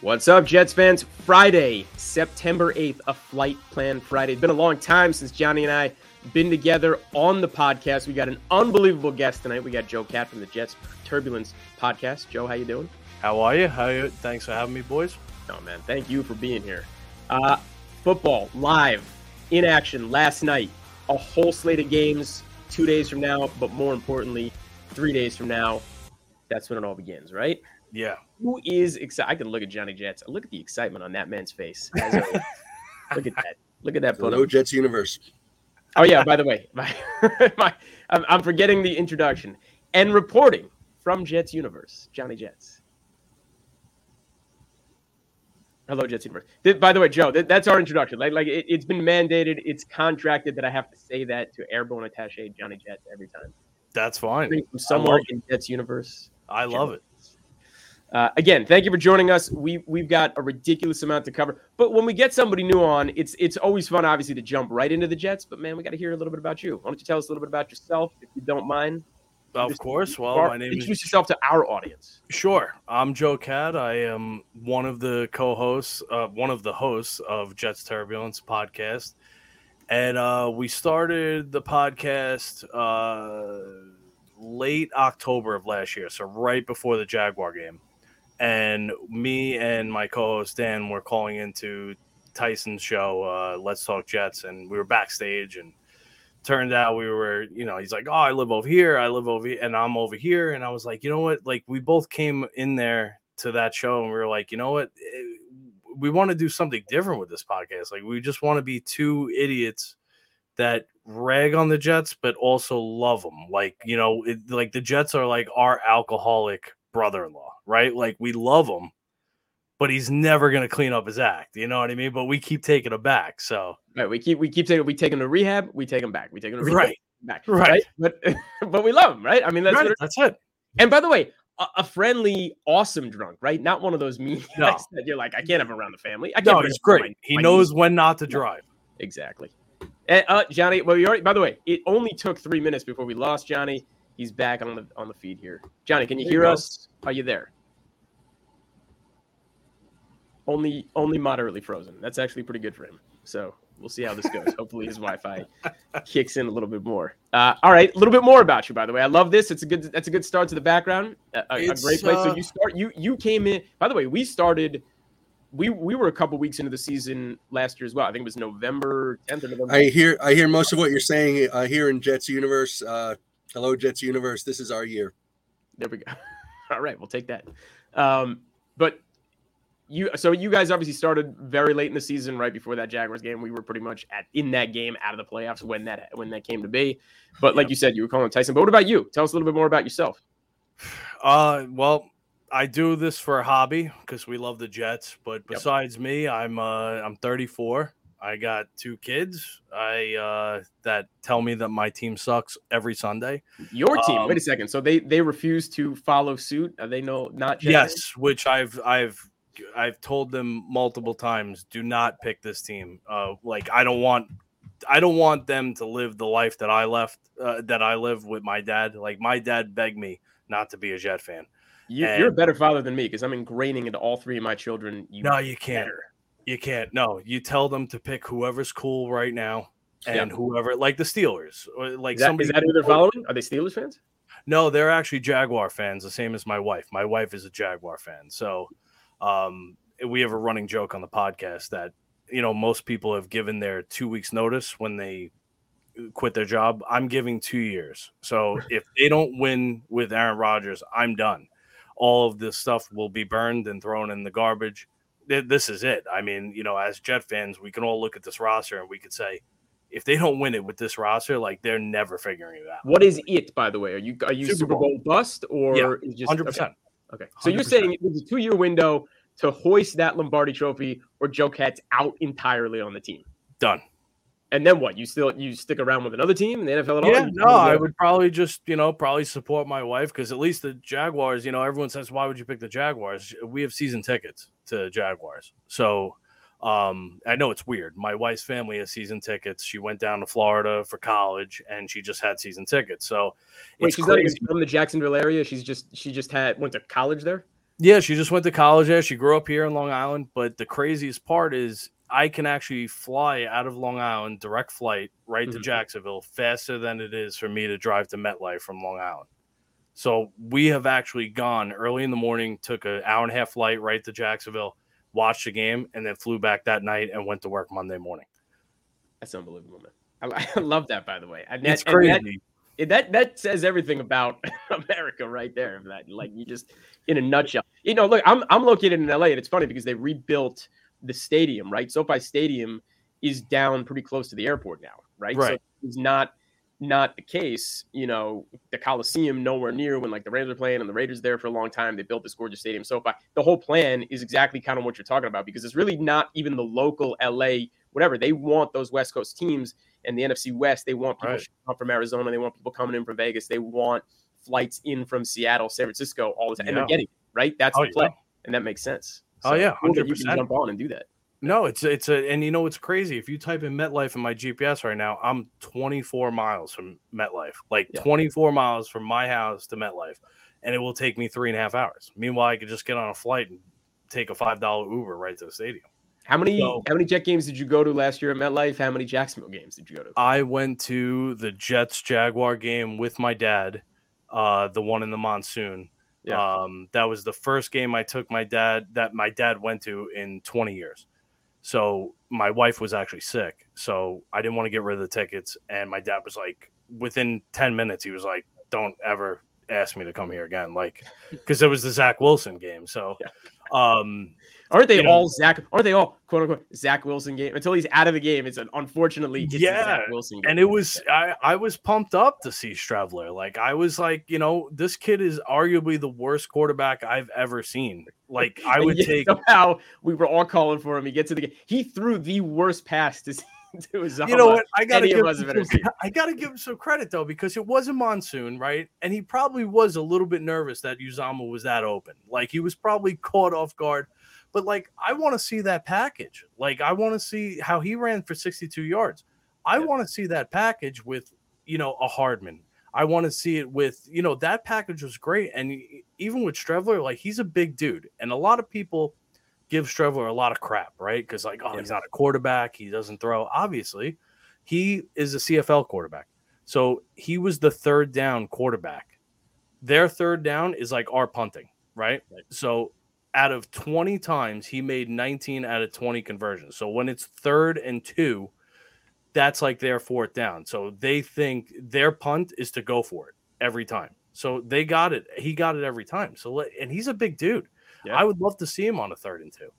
What's up, Jets fans? Friday, September 8th, a flight plan Friday. It's been a long time since Johnny and I been together on the podcast. We got an unbelievable guest tonight. We got Joe Cat from the Jets Turbulence podcast. Joe, how you doing? How are you? Thanks for having me, boys. Oh, man, thank you for being here. Football, live, in action, last night. A whole slate of games 2 days from now, but more importantly, 3 days from now. That's when it all begins, right? Yeah. Who is excited? I can look at Johnny Jets. Look at the excitement on that man's face. Look at that. Look at that. Hello, Jets Universe. Oh, yeah, by the way, I'm forgetting the introduction. And reporting from Jets Universe, Johnny Jets. Hello, Jets Universe. By the way, Joe, that's our introduction. It's been mandated. It's contracted that I have to say that to Airborne Attaché Johnny Jets every time. That's fine. From somewhere in Jets Universe. I love it. Again, thank you for joining us. We've got a ridiculous amount to cover. But when we get somebody new on, it's always fun, obviously, to jump right into the Jets. But, man, we got to hear a little bit about you. Why don't you tell us a little bit about yourself, if you don't mind? Of course. Well, my name is... Introduce yourself to our audience. Sure. I'm Joe Cat. I am one of the hosts of Jets Turbulence podcast. And we started the podcast late October of last year, so right before the Jaguar game. And me and my co-host Dan were calling into Tyson's show, Let's Talk Jets, and we were backstage, and turned out we were, he's like, oh, I live over here, and I'm over here. And I was like, you know what? Like, we both came in there to that show, and we were like, you know what? We want to do something different with this podcast. Like, we just want to be two idiots that rag on the Jets, but also love them. Like, like the Jets are like our alcoholic brother-in-law, right? Like, we love him, but he's never going to clean up his act. You know what I mean? But we keep taking him back. So right, we take him to rehab, we take him back. We take him to rehab, right, back. Right. But we love him, right? I mean, that's it. And by the way, a friendly, awesome drunk, right? Not one of those mean guys that you're like, I can't have him around the family. No, he's great. He knows when not to drive. Exactly. And, Johnny, well, by the way, it only took 3 minutes before we lost Johnny. He's back on the feed here. Johnny, can you hear us? Are you there? Only moderately frozen. That's actually pretty good for him. So we'll see how this goes. Hopefully his Wi-Fi kicks in a little bit more. All right, a little bit more about you, by the way. I love this. That's a good start to the background. A great place. So you came in. By the way, we started. We were a couple weeks into the season last year as well. I think it was November 10th or November. I hear most of what you're saying here in Jets Universe. Hello, Jets Universe. This is our year. There we go. All right, we'll take that. But you guys obviously started very late in the season, right before that Jaguars game. We were pretty much in that game, out of the playoffs when that came to be. But like you said, you were calling Tyson. But what about you? Tell us a little bit more about yourself. Well, I do this for a hobby because we love the Jets. But besides me, I'm 34. I got 2 kids. That tell me that my team sucks every Sunday. Your team? Wait a second. So they refuse to follow suit? They know not? Jets? Yes, which I've told them multiple times. Do not pick this team. Like I don't want them to live the life that I live with my dad. Like my dad begged me not to be a Jet fan. You're a better father than me because I'm ingraining into all 3 of my children. No, you can't. You can't. No, you tell them to pick whoever's cool right now and whoever, like the Steelers. Or like is that who they're following? Are they Steelers fans? No, they're actually Jaguar fans, the same as my wife. My wife is a Jaguar fan. So we have a running joke on the podcast that, most people have given their 2 weeks notice when they quit their job. I'm giving 2 years. So if they don't win with Aaron Rodgers, I'm done. All of this stuff will be burned and thrown in the garbage. This is it. I mean, as Jet fans, we can all look at this roster and we could say, if they don't win it with this roster, like they're never figuring it out. What is it, by the way? Are you Super Bowl bust or just 100%? Okay. So 100%. You're saying it was a 2-year window to hoist that Lombardi Trophy, or Joe Cat's out entirely on the team? Done. And then what? You stick around with another team in the NFL at all? Yeah, no, I would probably just, probably support my wife because at least the Jaguars, everyone says, why would you pick the Jaguars? We have season tickets to Jaguars. So I know it's weird. My wife's family has season tickets. She went down to Florida for college and she just had season tickets. So wait, she's not even from the Jacksonville area. She just went to college there. Yeah, she just went to college there. She grew up here in Long Island. But the craziest part is I can actually fly out of Long Island, direct flight, right to Jacksonville, faster than it is for me to drive to MetLife from Long Island. So we have actually gone early in the morning, took an hour and a half flight right to Jacksonville, watched the game, and then flew back that night and went to work Monday morning. That's unbelievable, man. I love that, by the way. It's crazy. That says everything about America right there. That, like, you just, in a nutshell. Look, I'm located in LA, and it's funny because they rebuilt the stadium, right? SoFi Stadium is down pretty close to the airport now, right? So it's not the case. The Coliseum nowhere near when like the Rams are playing and the Raiders there for a long time. They built this gorgeous stadium. SoFi. The whole plan is exactly kind of what you're talking about, because it's really not even the local LA whatever. They want those West Coast teams. And the NFC West, they want people up from Arizona. They want people coming in from Vegas. They want flights in from Seattle, San Francisco, all the time. And they're getting it, right? That's the play. And that makes sense. So 100%. You can jump on and do that. No, it's it's crazy. If you type in MetLife in my GPS right now, I'm 24 miles from MetLife, 24 miles from my house to MetLife. And it will take me 3.5 hours. Meanwhile, I could just get on a flight and take a $5 Uber right to the stadium. How many Jet games did you go to last year at MetLife? How many Jacksonville games did you go to? I went to the Jets-Jaguar game with my dad, the one in the monsoon. Yeah. That was the first game I took my dad went to in 20 years. So my wife was actually sick, so I didn't want to get rid of the tickets. And my dad was like, within 10 minutes, he was like, "Don't ever ask me to come here again," because it was the Zach Wilson game. So. Aren't they all quote unquote Zach Wilson game until he's out of the game? Unfortunately a Zach Wilson game. And it was I was pumped up to see Strebler. I was like, this kid is arguably the worst quarterback I've ever seen. I would take somehow we were all calling for him. He gets to the game. He threw the worst pass to Uzomah. You know what? I gotta give him some credit though, because it was a monsoon, right? And he probably was a little bit nervous that Uzomah was that open. He was probably caught off guard. But I want to see that package. I want to see how he ran for 62 yards. I want to see that package with, a Hardman. I want to see it with, that package was great. And even with Strebler, he's a big dude. And a lot of people give Strebler a lot of crap, right? Because he's not a quarterback. He doesn't throw. Obviously, he is a CFL quarterback. So he was the third down quarterback. Their third down is like our punting, right? So out of 20 times, he made 19 out of 20 conversions. So when it's 3rd and 2, that's their fourth down. So they think their punt is to go for it every time. So they got it. He got it every time. And he's a big dude. Yeah. I would love to see him on a 3rd and 2.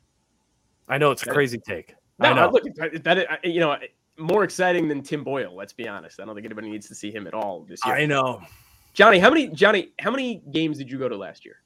I know it's a crazy take. I know. Look, more exciting than Tim Boyle. Let's be honest. I don't think anybody needs to see him at all this year. I know. Johnny, how many games did you go to last year?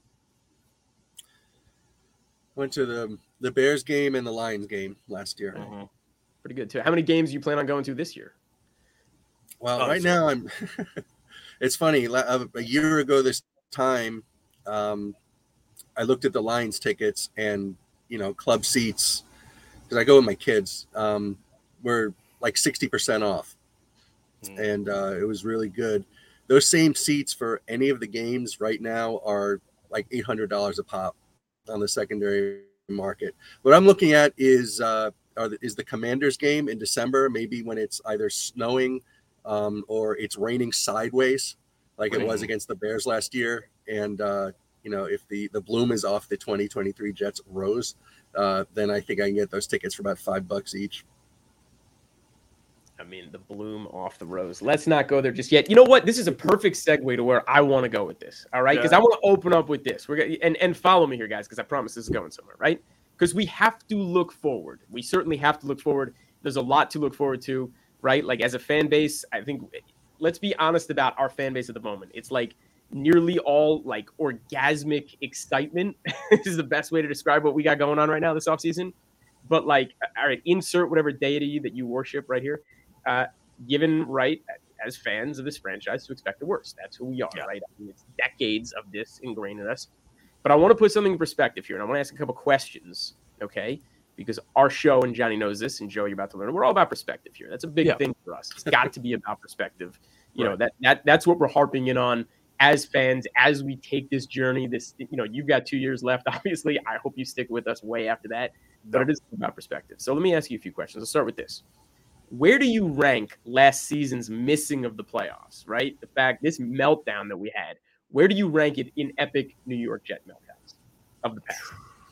Went to the Bears game and the Lions game last year. Mm-hmm. Pretty good too. How many games do you plan on going to this year? Well, right now I'm. It's funny. A year ago this time, I looked at the Lions tickets and club seats, because I go with my kids. Were 60% off, and it was really good. Those same seats for any of the games right now are $800 a pop on the secondary market. What I'm looking at is the Commanders game in December, maybe when it's either snowing or it's raining sideways, it was against the Bears last year. And if the bloom is off the 2023 Jets rose, then I think I can get those tickets for about $5 each. I mean, the bloom off the rose. Let's not go there just yet. You know what? This is a perfect segue to where I want to go with this. All right, because I want to open up with this. We're gonna and follow me here, guys, because I promise this is going somewhere, right? Because we have to look forward. We certainly have to look forward. There's a lot to look forward to, right? As a fan base, I think let's be honest about our fan base at the moment. It's nearly all orgasmic excitement is the best way to describe what we got going on right now this offseason. But all right, insert whatever deity that you worship right here. Given right as fans of this franchise to expect the worst. That's who we are, right? I mean, it's decades of this ingrained in us. But I want to put something in perspective here, and I want to ask a couple questions, okay? Because our show, and Johnny knows this, and Joe, you're about to learn, we're all about perspective here. That's a big thing for us. It's got to be about perspective. You know, that's what we're harping in on as fans, as we take this journey, you've got 2 years left. Obviously, I hope you stick with us way after that, but it is about perspective. So let me ask you a few questions. Let's start with this. Where do you rank last season's missing of the playoffs, right? The fact, this meltdown that we had, where do you rank it in epic New York Jet meltdowns of the past?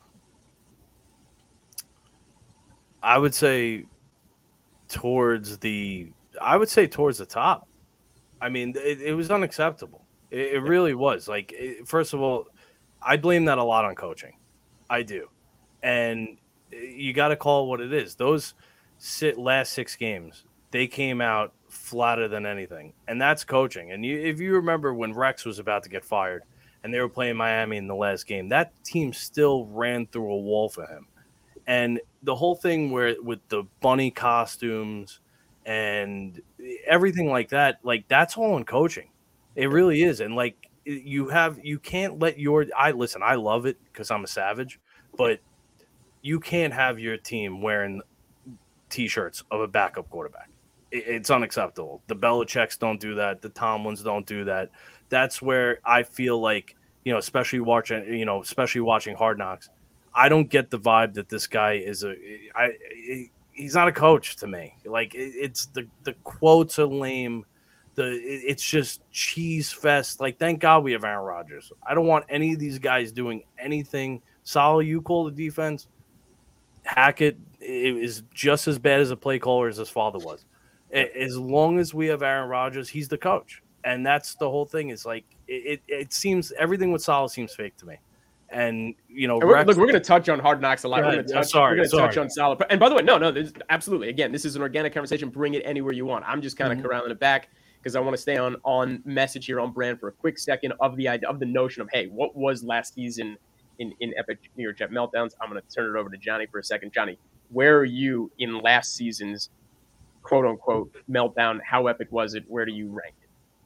I would say towards the top. I mean, it was unacceptable. It really was. Like, first of all, I blame that a lot on coaching. I do. And you got to call it what it is. Those last 6 games, they came out flatter than anything. And that's coaching. And if you remember when Rex was about to get fired and they were playing Miami in the last game, that team still ran through a wall for him. And the whole thing with the bunny costumes and everything like that, like, that's all in coaching. It really is. And like, you can't let I love it because I'm a savage, but you can't have your team wearing T-shirts of a backup quarterback. It's unacceptable. The Belichicks don't do that. The Tomlins don't do that. That's where I feel like, especially watching Hard Knocks, I don't get the vibe that this guy is he's not a coach to me. Like, it's the quotes are lame. It's just cheese fest. Like, thank God we have Aaron Rodgers. I don't want any of these guys doing anything. Sal, you call the defense. Hackett is just as bad as a play caller as his father was. As long as we have Aaron Rodgers, he's the coach. And that's the whole thing. Is like, it seems everything with Sal seems fake to me. And we're going to touch on Hard Knocks a lot. We're going to touch on Salah. And by the way, no, absolutely. Again, this is an organic conversation. Bring it anywhere you want. I'm just kind of corralling it back because I want to stay on message here, on brand for a quick second of the idea of the notion of, hey, what was last season in epic New York Jet meltdowns? I'm going to turn it over to Johnny for a second. Johnny, where are you in last season's quote unquote meltdown? How epic was it? Where do you rank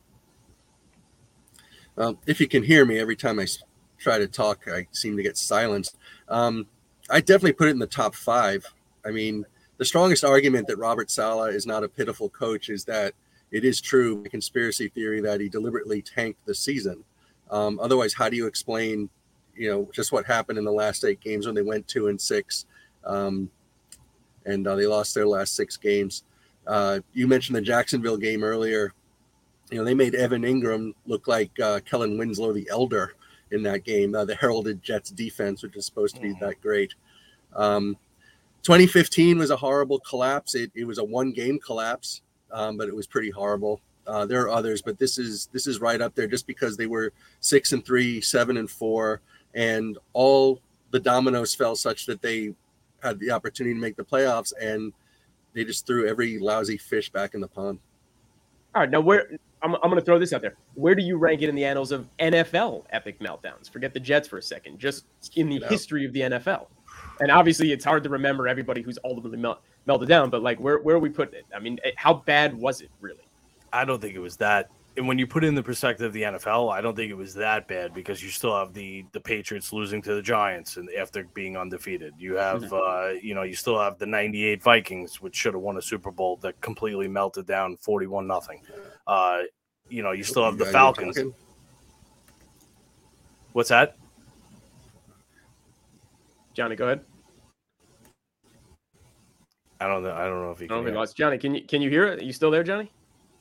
it? If you can hear me, every time I try to talk, I seem to get silenced. I definitely put it in the top 5. I mean, the strongest argument that Robert Saleh is not a pitiful coach is that it is true, a conspiracy theory, that he deliberately tanked the season. Otherwise, how do you explain, just what happened in the last 8 games when they went 2-6, and they lost their last 6 games? You mentioned the Jacksonville game earlier. They made Evan Ingram look like Kellen Winslow the Elder in that game, the heralded Jets defense, which is supposed to be that great. 2015 was a horrible collapse. It was a 1-game collapse, but it was pretty horrible. There are others, but this is right up there just because they were 6-3, 7-4, and all the dominoes fell such that they had the opportunity to make the playoffs, and they just threw every lousy fish back in the pond. All right, now I'm going to throw this out there. Where do you rank it in the annals of NFL epic meltdowns? Forget the Jets for a second, just in the history of the NFL. And obviously, it's hard to remember everybody who's ultimately melted down, but like, where are we putting it? I mean, how bad was it really? I don't think it was that. And when you put it in the perspective of the NFL, I don't think it was that bad because you still have the Patriots losing to the Giants and after being undefeated. You have, you still have the 98 Vikings, which should have won a Super Bowl, that completely melted down 41-0. You still have the Falcons. What's that? Johnny, go ahead. I don't know if he can. I don't think it was. Johnny, can you hear it? Are you still there, Johnny?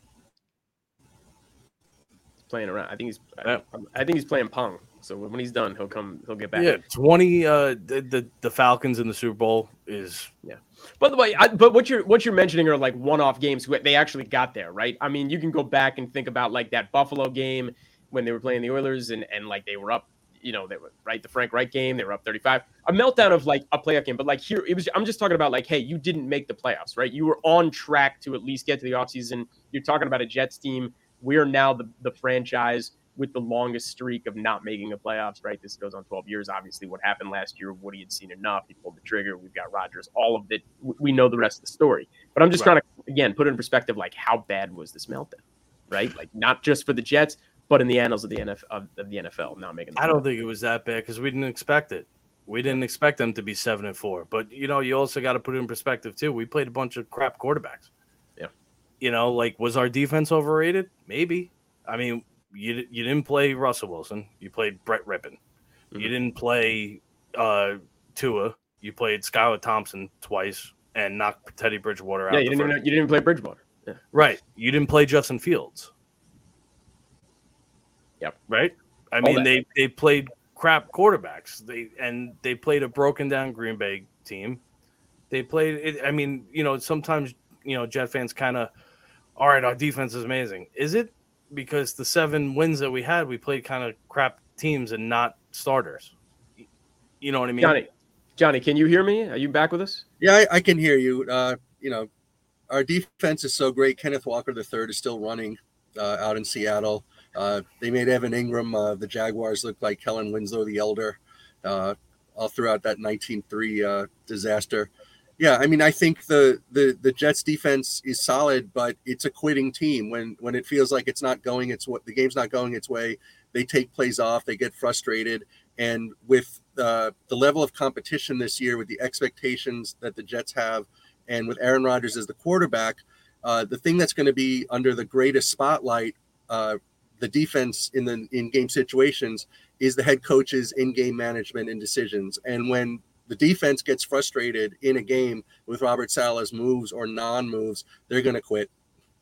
Playing around. I think he's playing Pong. So when he's done, he'll get back. Yeah, 20 the Falcons in the Super Bowl is By the way, but what you're mentioning are like one-off games. They actually got there, right? I mean, you can go back and think about like that Buffalo game when they were playing the Oilers and like they were up, they were right, the Frank Reich game, they were up 35. A meltdown of like a playoff game, but like here I'm just talking about like, hey, you didn't make the playoffs, right? You were on track to at least get to the offseason. You're talking about a Jets team. We are now the franchise with the longest streak of not making the playoffs, right? This goes on 12 years. Obviously, what happened last year, Woody had seen enough. He pulled the trigger. We've got Rodgers. All of it. We know the rest of the story. But I'm just trying to, again, put it in perspective, like how bad was this meltdown, right? Like not just for the Jets, but in the annals of the NFL not making the playoffs. I don't think it was that bad because we didn't expect it. We didn't expect them to be 7-4. But, you also got to put it in perspective, too. We played a bunch of crap quarterbacks. Yeah. Like, was our defense overrated? Maybe. I mean, you didn't play Russell Wilson. You played Brett Rippon. Mm-hmm. You didn't play Tua. You played Skylar Thompson twice and knocked Teddy Bridgewater out. Yeah, you didn't play Bridgewater. Yeah. Right. You didn't play Justin Fields. Yep. Right. I mean, they played crap quarterbacks. They played a broken down Green Bay team. They played it. I mean, sometimes Jet fans kind of, all right, our defense is amazing. Is it? Because the 7 wins that we had, we played kind of crap teams and not starters. You know what I mean? Johnny, can you hear me? Are you back with us? Yeah, I can hear you. Our defense is so great. Kenneth Walker III is still running out in Seattle. They made Evan Ingram, the Jaguars, look like Kellen Winslow the Elder all throughout that 19-3 disaster. Yeah, I mean, I think the Jets defense is solid, but it's a quitting team. When it feels like it's not going the game's not going its way, they take plays off, they get frustrated. And with the level of competition this year, with the expectations that the Jets have, and with Aaron Rodgers as the quarterback, the thing that's going to be under the greatest spotlight, the defense in game situations, is the head coach's in-game management and decisions. And when the defense gets frustrated in a game with Robert Saleh's moves or non-moves, they're going to quit.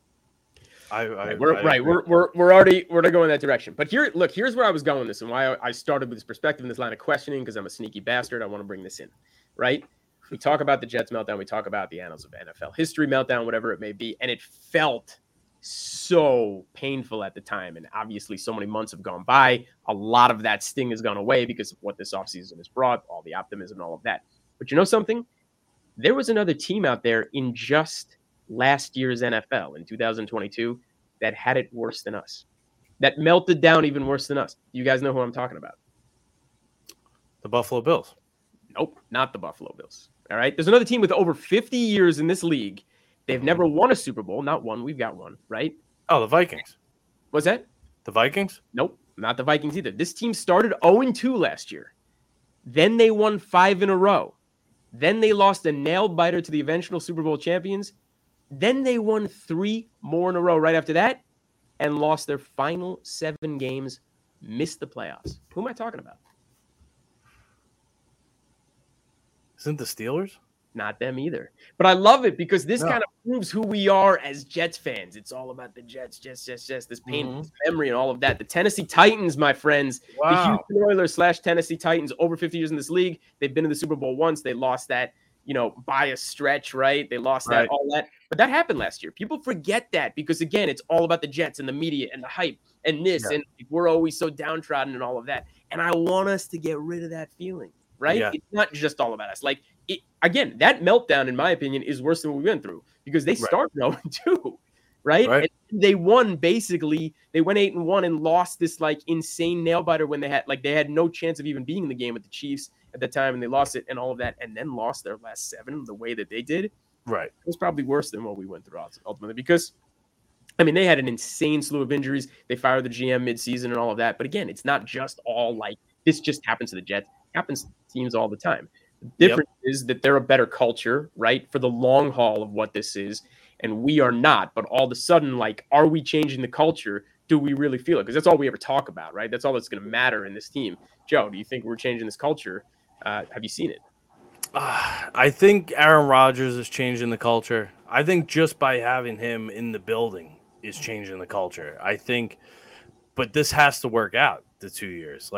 We're already going in that direction. But here's where I was going with this and why I started with this perspective in this line of questioning, because I'm a sneaky bastard. I want to bring this in, right? We talk about the Jets meltdown. We talk about the annals of NFL history meltdown, whatever it may be. And it felt so painful at the time. And obviously so many months have gone by. A lot of that sting has gone away because of what this offseason has brought, all the optimism and all of that. But you know something? There was another team out there in just last year's NFL in 2022 that had it worse than us, that melted down even worse than us. You guys know who I'm talking about? The Buffalo Bills. Nope, not the Buffalo Bills. All right. There's another team with over 50 years in this league. They've never won a Super Bowl. Not one. We've got one, right? Oh, the Vikings. What's that? The Vikings? Nope, not the Vikings either. This team started 0-2 last year. Then they won 5 in a row. Then they lost a nail biter to the eventual Super Bowl champions. Then they won 3 more in a row right after that and lost their final 7 games, missed the playoffs. Who am I talking about? Isn't the Steelers? Not them either. But I love it because this kind of proves who we are as Jets fans. It's all about the Jets, this painful memory and all of that. The Tennessee Titans, my friends, the Houston Oilers / Tennessee Titans, over 50 years in this league. They've been in the Super Bowl once. They lost that, by a stretch, right? They lost that, all that. But that happened last year. People forget that because, again, it's all about the Jets and the media and the hype and this. Yeah. And we're always so downtrodden and all of that. And I want us to get rid of that feeling, right? Yeah. It's not just all about us. Like, again, that meltdown, in my opinion, is worse than what we went through because they started 0-2, right? And they won basically. They went 8-1 and lost this insane nail biter when they had no chance of even being in the game with the Chiefs at the time, and they lost it and all of that, and then lost their last 7 the way that they did. Right, it was probably worse than what we went through ultimately because, I mean, they had an insane slew of injuries. They fired the GM midseason and all of that. But again, it's not just all this just happens to the Jets. It happens to teams all the time. The difference is that they're a better culture, right, for the long haul of what this is, and we are not. But all of a sudden, are we changing the culture? Do we really feel it? Because that's all we ever talk about, right? That's all that's going to matter in this team. Joe, do you think we're changing this culture? Have you seen it? I think Aaron Rodgers is changing the culture. I think just by having him in the building is changing the culture. I think, but this has to work out the 2 years.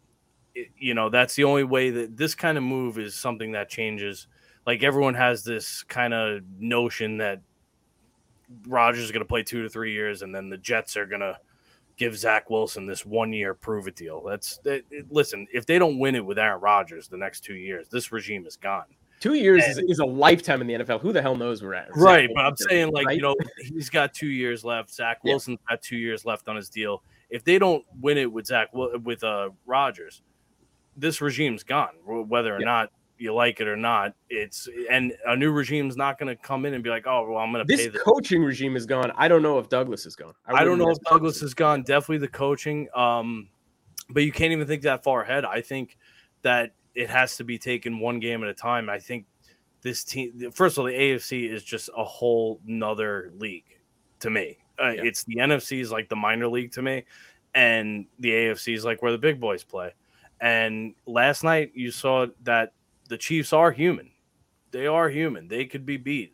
That's the only way that this kind of move is something that changes. Everyone has this kind of notion that Rodgers is going to play 2 to 3 years, and then the Jets are going to give Zach Wilson this 1-year prove-it deal. Listen, if they don't win it with Aaron Rodgers the next 2 years, this regime is gone. 2 years is a lifetime in the NFL. Who the hell knows where at? Right, but I'm saying, he's got 2 years left. Zach Wilson's got 2 years left on his deal. If they don't win it with Rodgers, this regime's gone, whether or not you like it or not. And a new regime's not going to come in and be like, oh, well, I'm going to pay this. Coaching regime is gone. I don't know if Douglas is gone. I don't know if Douglas is gone. Definitely the coaching. But you can't even think that far ahead. I think that it has to be taken one game at a time. I think this team, first of all, the AFC is just a whole nother league to me. It's the NFC is like the minor league to me. and the AFC is like where the big boys play. And last night you saw that the Chiefs are human. They are human. They could be beat.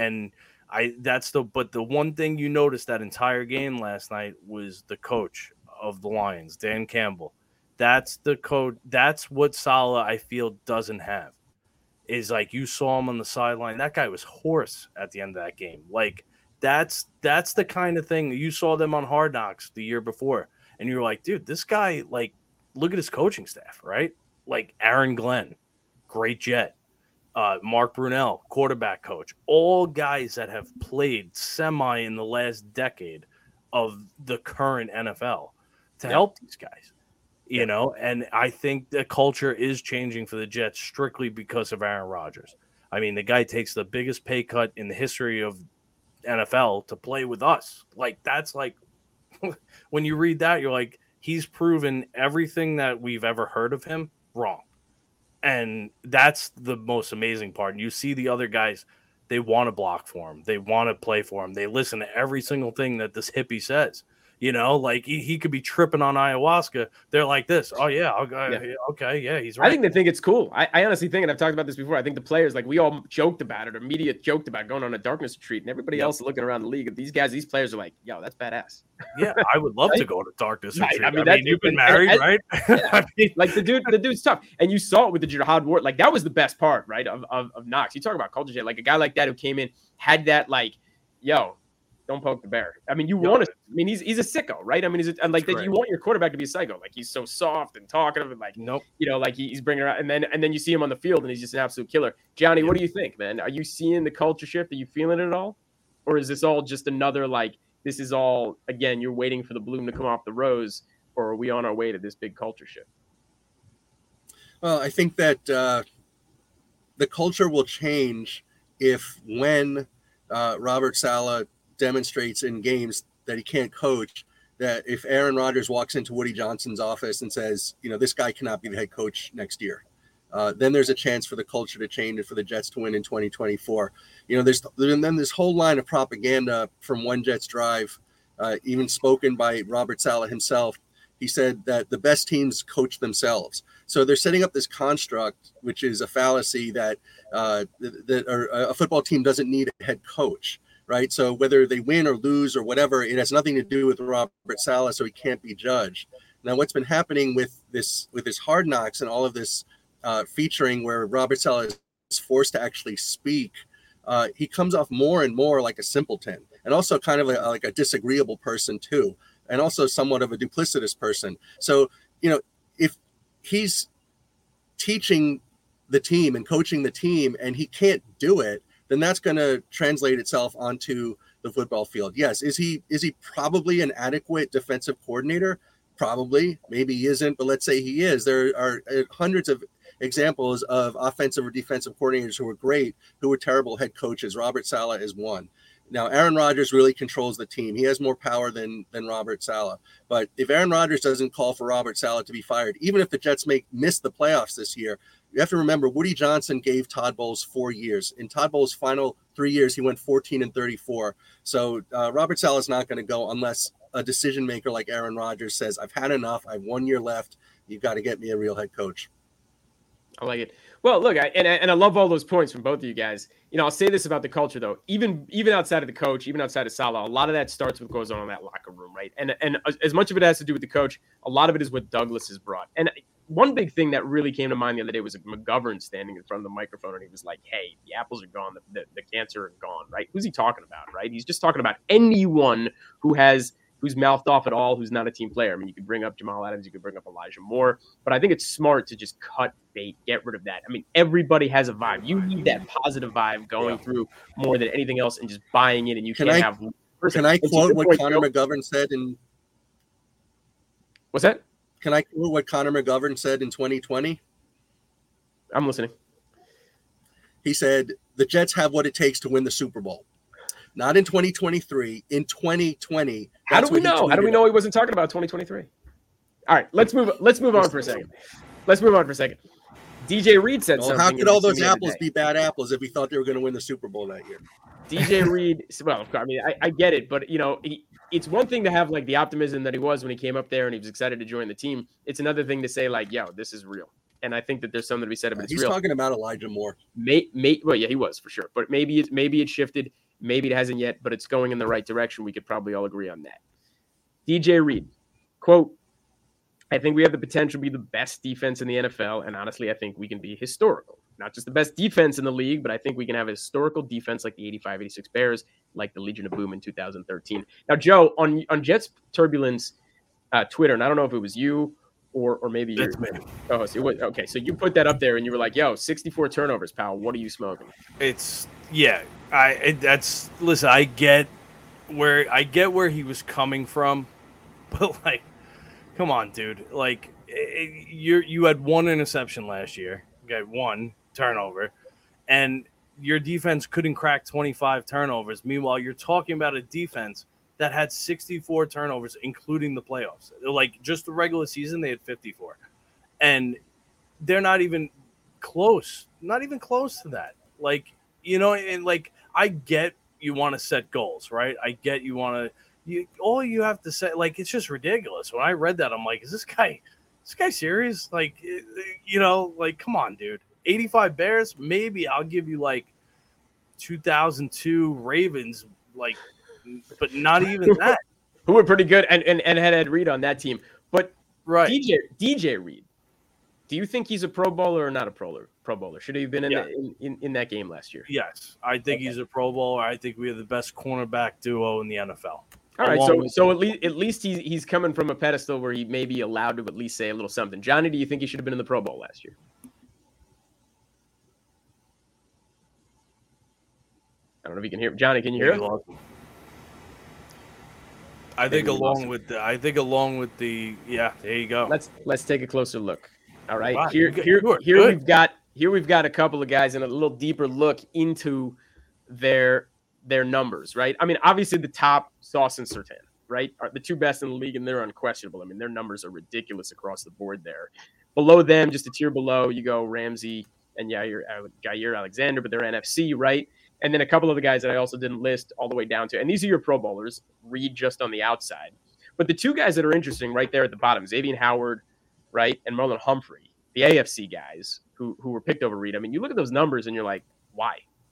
But the one thing you noticed that entire game last night was the coach of the Lions, Dan Campbell. That's the coach. That's what Saleh, I feel, doesn't have. Is like you saw him on the sideline. That guy was hoarse at the end of that game. Like that's the kind of thing you saw them on Hard Knocks the year before, and you're like, dude, this guy, like, look at his coaching staff, right? Like Aaron Glenn, great Jet, Mark Brunell, quarterback coach, all guys that have played semi in the last decade of the current NFL to help these guys. You know, and I think the culture is changing for the Jets strictly because of Aaron Rodgers. I mean, the guy takes the biggest pay cut in the history of NFL to play with us. Like, that's like, when you read that, you're like, he's proven everything that we've ever heard of him wrong. And that's the most amazing part. And you see the other guys, they want to block for him. They want to play for him. They listen to every single thing that this hippie says. You know, like he could be tripping on ayahuasca. They're like this. Oh, yeah. Okay. Yeah, he's right. I think they think it's cool. I honestly think, and I've talked about this before, I think the players, like, we all joked about it, or media joked about going on a darkness retreat, and everybody else looking around the league. These players are like, yo, that's badass. Yeah, I would love to go to darkness retreat. I mean you've been married, right? Yeah. I mean, like, the dude's tough. And you saw it with the Jihad Ward. Like, that was the best part, right, of Knox. You talk about culture shit. Like, a guy like that who came in, had that, like, yo, don't poke the bear. I mean, you want to. I mean, he's a sicko, right? I mean, you want your quarterback to be a psycho. Like, he's so soft and talkative, and like, nope. You know, like he's bringing around, and then you see him on the field, and he's just an absolute killer. Johnny, what do you think, man? Are you seeing the culture shift? Are you feeling it at all, or is this all just another, like, this is all, again, you're waiting for the bloom to come off the rose, or are we on our way to this big culture shift? Well, I think that the culture will change when Robert Saleh demonstrates in games that he can't coach, that if Aaron Rodgers walks into Woody Johnson's office and says, you know, this guy cannot be the head coach next year, then there's a chance for the culture to change and for the Jets to win in 2024. You know, then this whole line of propaganda from One Jets Drive, even spoken by Robert Saleh himself. He said that the best teams coach themselves. So they're setting up this construct, which is a fallacy that a football team doesn't need a head coach. Right. So whether they win or lose or whatever, it has nothing to do with Robert Saleh. So he can't be judged. Now, what's been happening with this Hard Knocks and all of this featuring where Robert Saleh is forced to actually speak, he comes off more and more like a simpleton, and also kind of like a disagreeable person, too, and also somewhat of a duplicitous person. So, you know, if he's teaching the team and coaching the team and he can't do it, then that's going to translate itself onto the football field. Yes. Is he probably an adequate defensive coordinator? Probably. Maybe he isn't, but let's say he is. There are hundreds of examples of offensive or defensive coordinators who are great, who are terrible head coaches. Robert Saleh is one. Now, Aaron Rodgers really controls the team. He has more power than Robert Saleh. But if Aaron Rodgers doesn't call for Robert Saleh to be fired, even if the Jets miss the playoffs this year, you have to remember Woody Johnson gave Todd Bowles 4 years. In Todd Bowles' final 3 years, he went 14-34. So Robert Saleh is not going to go unless a decision maker like Aaron Rodgers says, I've had enough. I have 1 year left. You've got to get me a real head coach. I like it. Well, look, I love all those points from both of you guys. You know, I'll say this about the culture, though. Even outside of the coach, even outside of Saleh, a lot of that starts with what goes on in that locker room, right? And as much of it has to do with the coach, a lot of it is what Douglas has brought. And one big thing that really came to mind the other day was McGovern standing in front of the microphone, and he was like, hey, the apples are gone, the cancer are gone, right? Who's he talking about, right? He's just talking about anyone who's mouthed off at all, who's not a team player. I mean, you could bring up Jamal Adams, you could bring up Elijah Moore, but I think it's smart to just cut bait, get rid of that. I mean, everybody has a vibe. You need that positive vibe going through more than anything else and just buying in, and you can't have. Can I quote what Connor McGovern said in? What's that? Can I quote what Connor McGovern said in 2020? I'm listening. He said, the Jets have what it takes to win the Super Bowl. Not in 2023, in 2020. How do we know? How do we know he wasn't talking about 2023? All right, let's move on for a second. DJ Reed said something. How could all those apples be bad apples if we thought they were going to win the Super Bowl that year? DJ Reed, well, I mean, I get it, but, you know, it's one thing to have like the optimism that he was when he came up there and he was excited to join the team. It's another thing to say like, yo, this is real. And I think that there's something to be said about it's he's real. Talking about Elijah Moore. Well, yeah, he was for sure. But maybe it shifted. Maybe it hasn't yet, but it's going in the right direction. We could probably all agree on that. DJ Reed, quote, I think we have the potential to be the best defense in the NFL. And honestly, I think we can be historical. Not just the best defense in the league, but I think we can have a historical defense like the 85-86 Bears, like the Legion of Boom in 2013. Now, Joe, on Jets Turbulence Twitter, and I don't know if it was you or maybe your co-host. It was, okay, so you put that up there and you were like, yo, 64 turnovers, pal. What are you smoking? Listen, I get where he was coming from, but like, come on, dude. Like, you had one interception last year. You got one turnover, and your defense couldn't crack 25 turnovers. Meanwhile, you're talking about a defense that had 64 turnovers, including the playoffs. Like, just the regular season, they had 54. And they're not even close. Not even close to that. Like, you know, and like, I get you want to set goals, right? I get you want to – all you have to say – like, it's just ridiculous. When I read that, I'm like, is this guy serious? Like, you know, like, come on, dude. 85 Bears, maybe I'll give you, like, 2002 Ravens, like – but not even that. Who were pretty good and had Ed Reed on that team. But right. DJ Reed, do you think he's a Pro Bowler or not a Pro Bowler? Should he have been in that game last year? Yes. I think he's a Pro Bowler. I think we have the best cornerback duo in the NFL. All right, so at least he's coming from a pedestal where he may be allowed to at least say a little something. Johnny, do you think he should have been in the Pro Bowl last year? I don't know if you can hear Johnny. Can you hear him? I think along with the there you go. Let's take a closer look. All right. Wow, Here we've got a couple of guys and a little deeper look into their numbers, right? I mean, obviously the top, Sauce and Surtain, right, are the two best in the league, and they're unquestionable. I mean, their numbers are ridiculous across the board there. Below them, just a tier below, you go Ramsey and Jair Alexander, but they're NFC, right? And then a couple of the guys that I also didn't list all the way down to, and these are your Pro Bowlers, Reed just on the outside. But the two guys that are interesting right there at the bottom, Xavier Howard, right, and Marlon Humphrey, the AFC guys who were picked over Reed. I mean, you look at those numbers and you're like, why?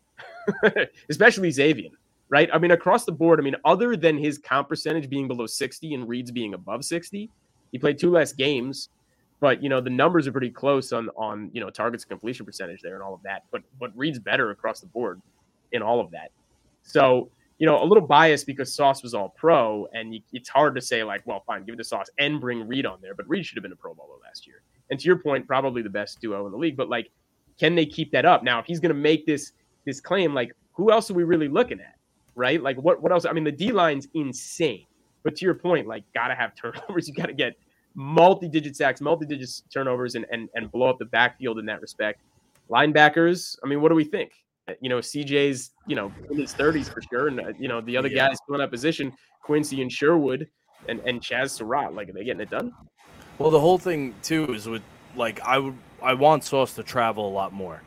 Especially Xavier, right? I mean, across the board, I mean, other than his comp percentage being below 60 and Reed's being above 60, he played 2 less games. But, you know, the numbers are pretty close on you know, targets and completion percentage there and all of that. But Reed's better across the board in all of that. So, you know, a little biased because Sauce was all pro, and it's hard to say like, well, fine, give it to Sauce and bring Reed on there. But Reed should have been a Pro Bowler last year. And to your point, probably the best duo in the league. But like, can they keep that up? Now, if he's going to make this claim, like, who else are we really looking at, right? Like, what else? I mean, the D-line's insane. But to your point, like, got to have turnovers. You got to get multi-digit sacks, multi-digit turnovers, and blow up the backfield in that respect. Linebackers, I mean, what do we think? You know, CJ's, you know, in his 30s for sure. And, you know, the other guys filling that position, Quincy and Sherwood and Chaz Surratt, like, are they getting it done? Well, the whole thing, too, is with, like, I want Sauce to travel a lot more.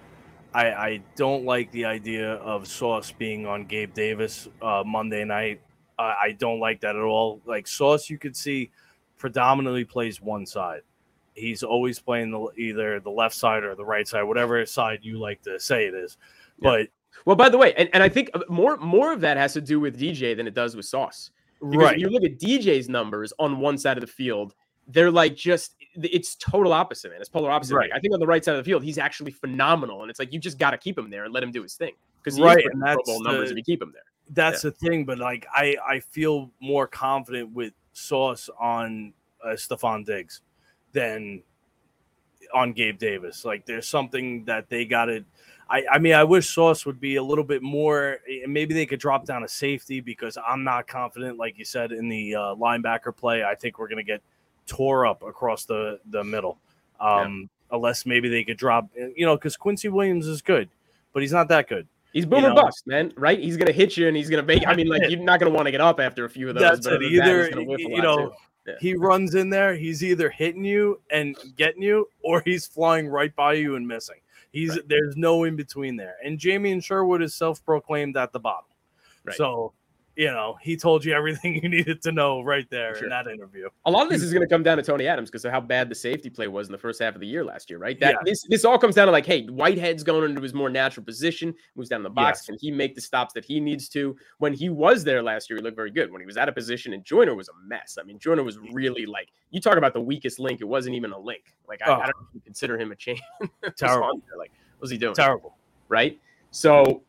I don't like the idea of Sauce being on Gabe Davis Monday night. I don't like that at all. Like, Sauce, you could see, predominantly plays one side. He's always playing either the left side or the right side, whatever side you like to say it is. But well, by the way, and I think more of that has to do with DJ than it does with Sauce. Because right. When you look at DJ's numbers on one side of the field, they're like it's total opposite, man. It's polar opposite. Right. Like, I think on the right side of the field, he's actually phenomenal, and it's like you just got to keep him there and let him do his thing because he's and that's Pro Bowl numbers if you keep him there. That's the thing, but like I feel more confident with Sauce on Stephon Diggs than on Gabe Davis. Like, there's something that they got to. I mean, I wish Sauce would be a little bit more. Maybe they could drop down a safety because I'm not confident, like you said, in the linebacker play. I think we're going to get tore up across the middle, unless maybe they could drop. You know, because Quincy Williams is good, but he's not that good. He's boom or bust, man. Right? He's going to hit you, and he's going to make. I mean, like, you're not going to want to get up after a few of those. That's it. Either he runs in there, he's either hitting you and getting you, or he's flying right by you and missing. There's no in between there. And Jamie and Sherwood is self-proclaimed at the bottom. Right. So, he told you everything you needed to know right there Sure. in that interview. A lot of this is going to come down to Tony Adams because of how bad the safety play was in the first half of the year last year, right? This all comes down to like, hey, Whitehead's going into his more natural position, moves down the box. Can he make the stops that he needs to? When he was there last year, he looked very good. When he was out of position, and Joyner was a mess. I mean, Joyner was really like, you talk about the weakest link. It wasn't even a link. Like, I don't even consider him a chain. Terrible. Like, what was he doing? Terrible. Right? So,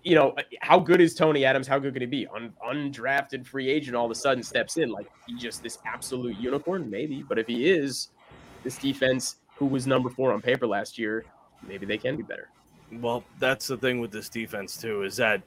how good is Tony Adams? How good could he be? Undrafted free agent all of a sudden steps in. Like, he just this absolute unicorn? Maybe. But if he is, this defense, who was number 4 on paper last year, maybe they can be better. Well, that's the thing with this defense, too, is that,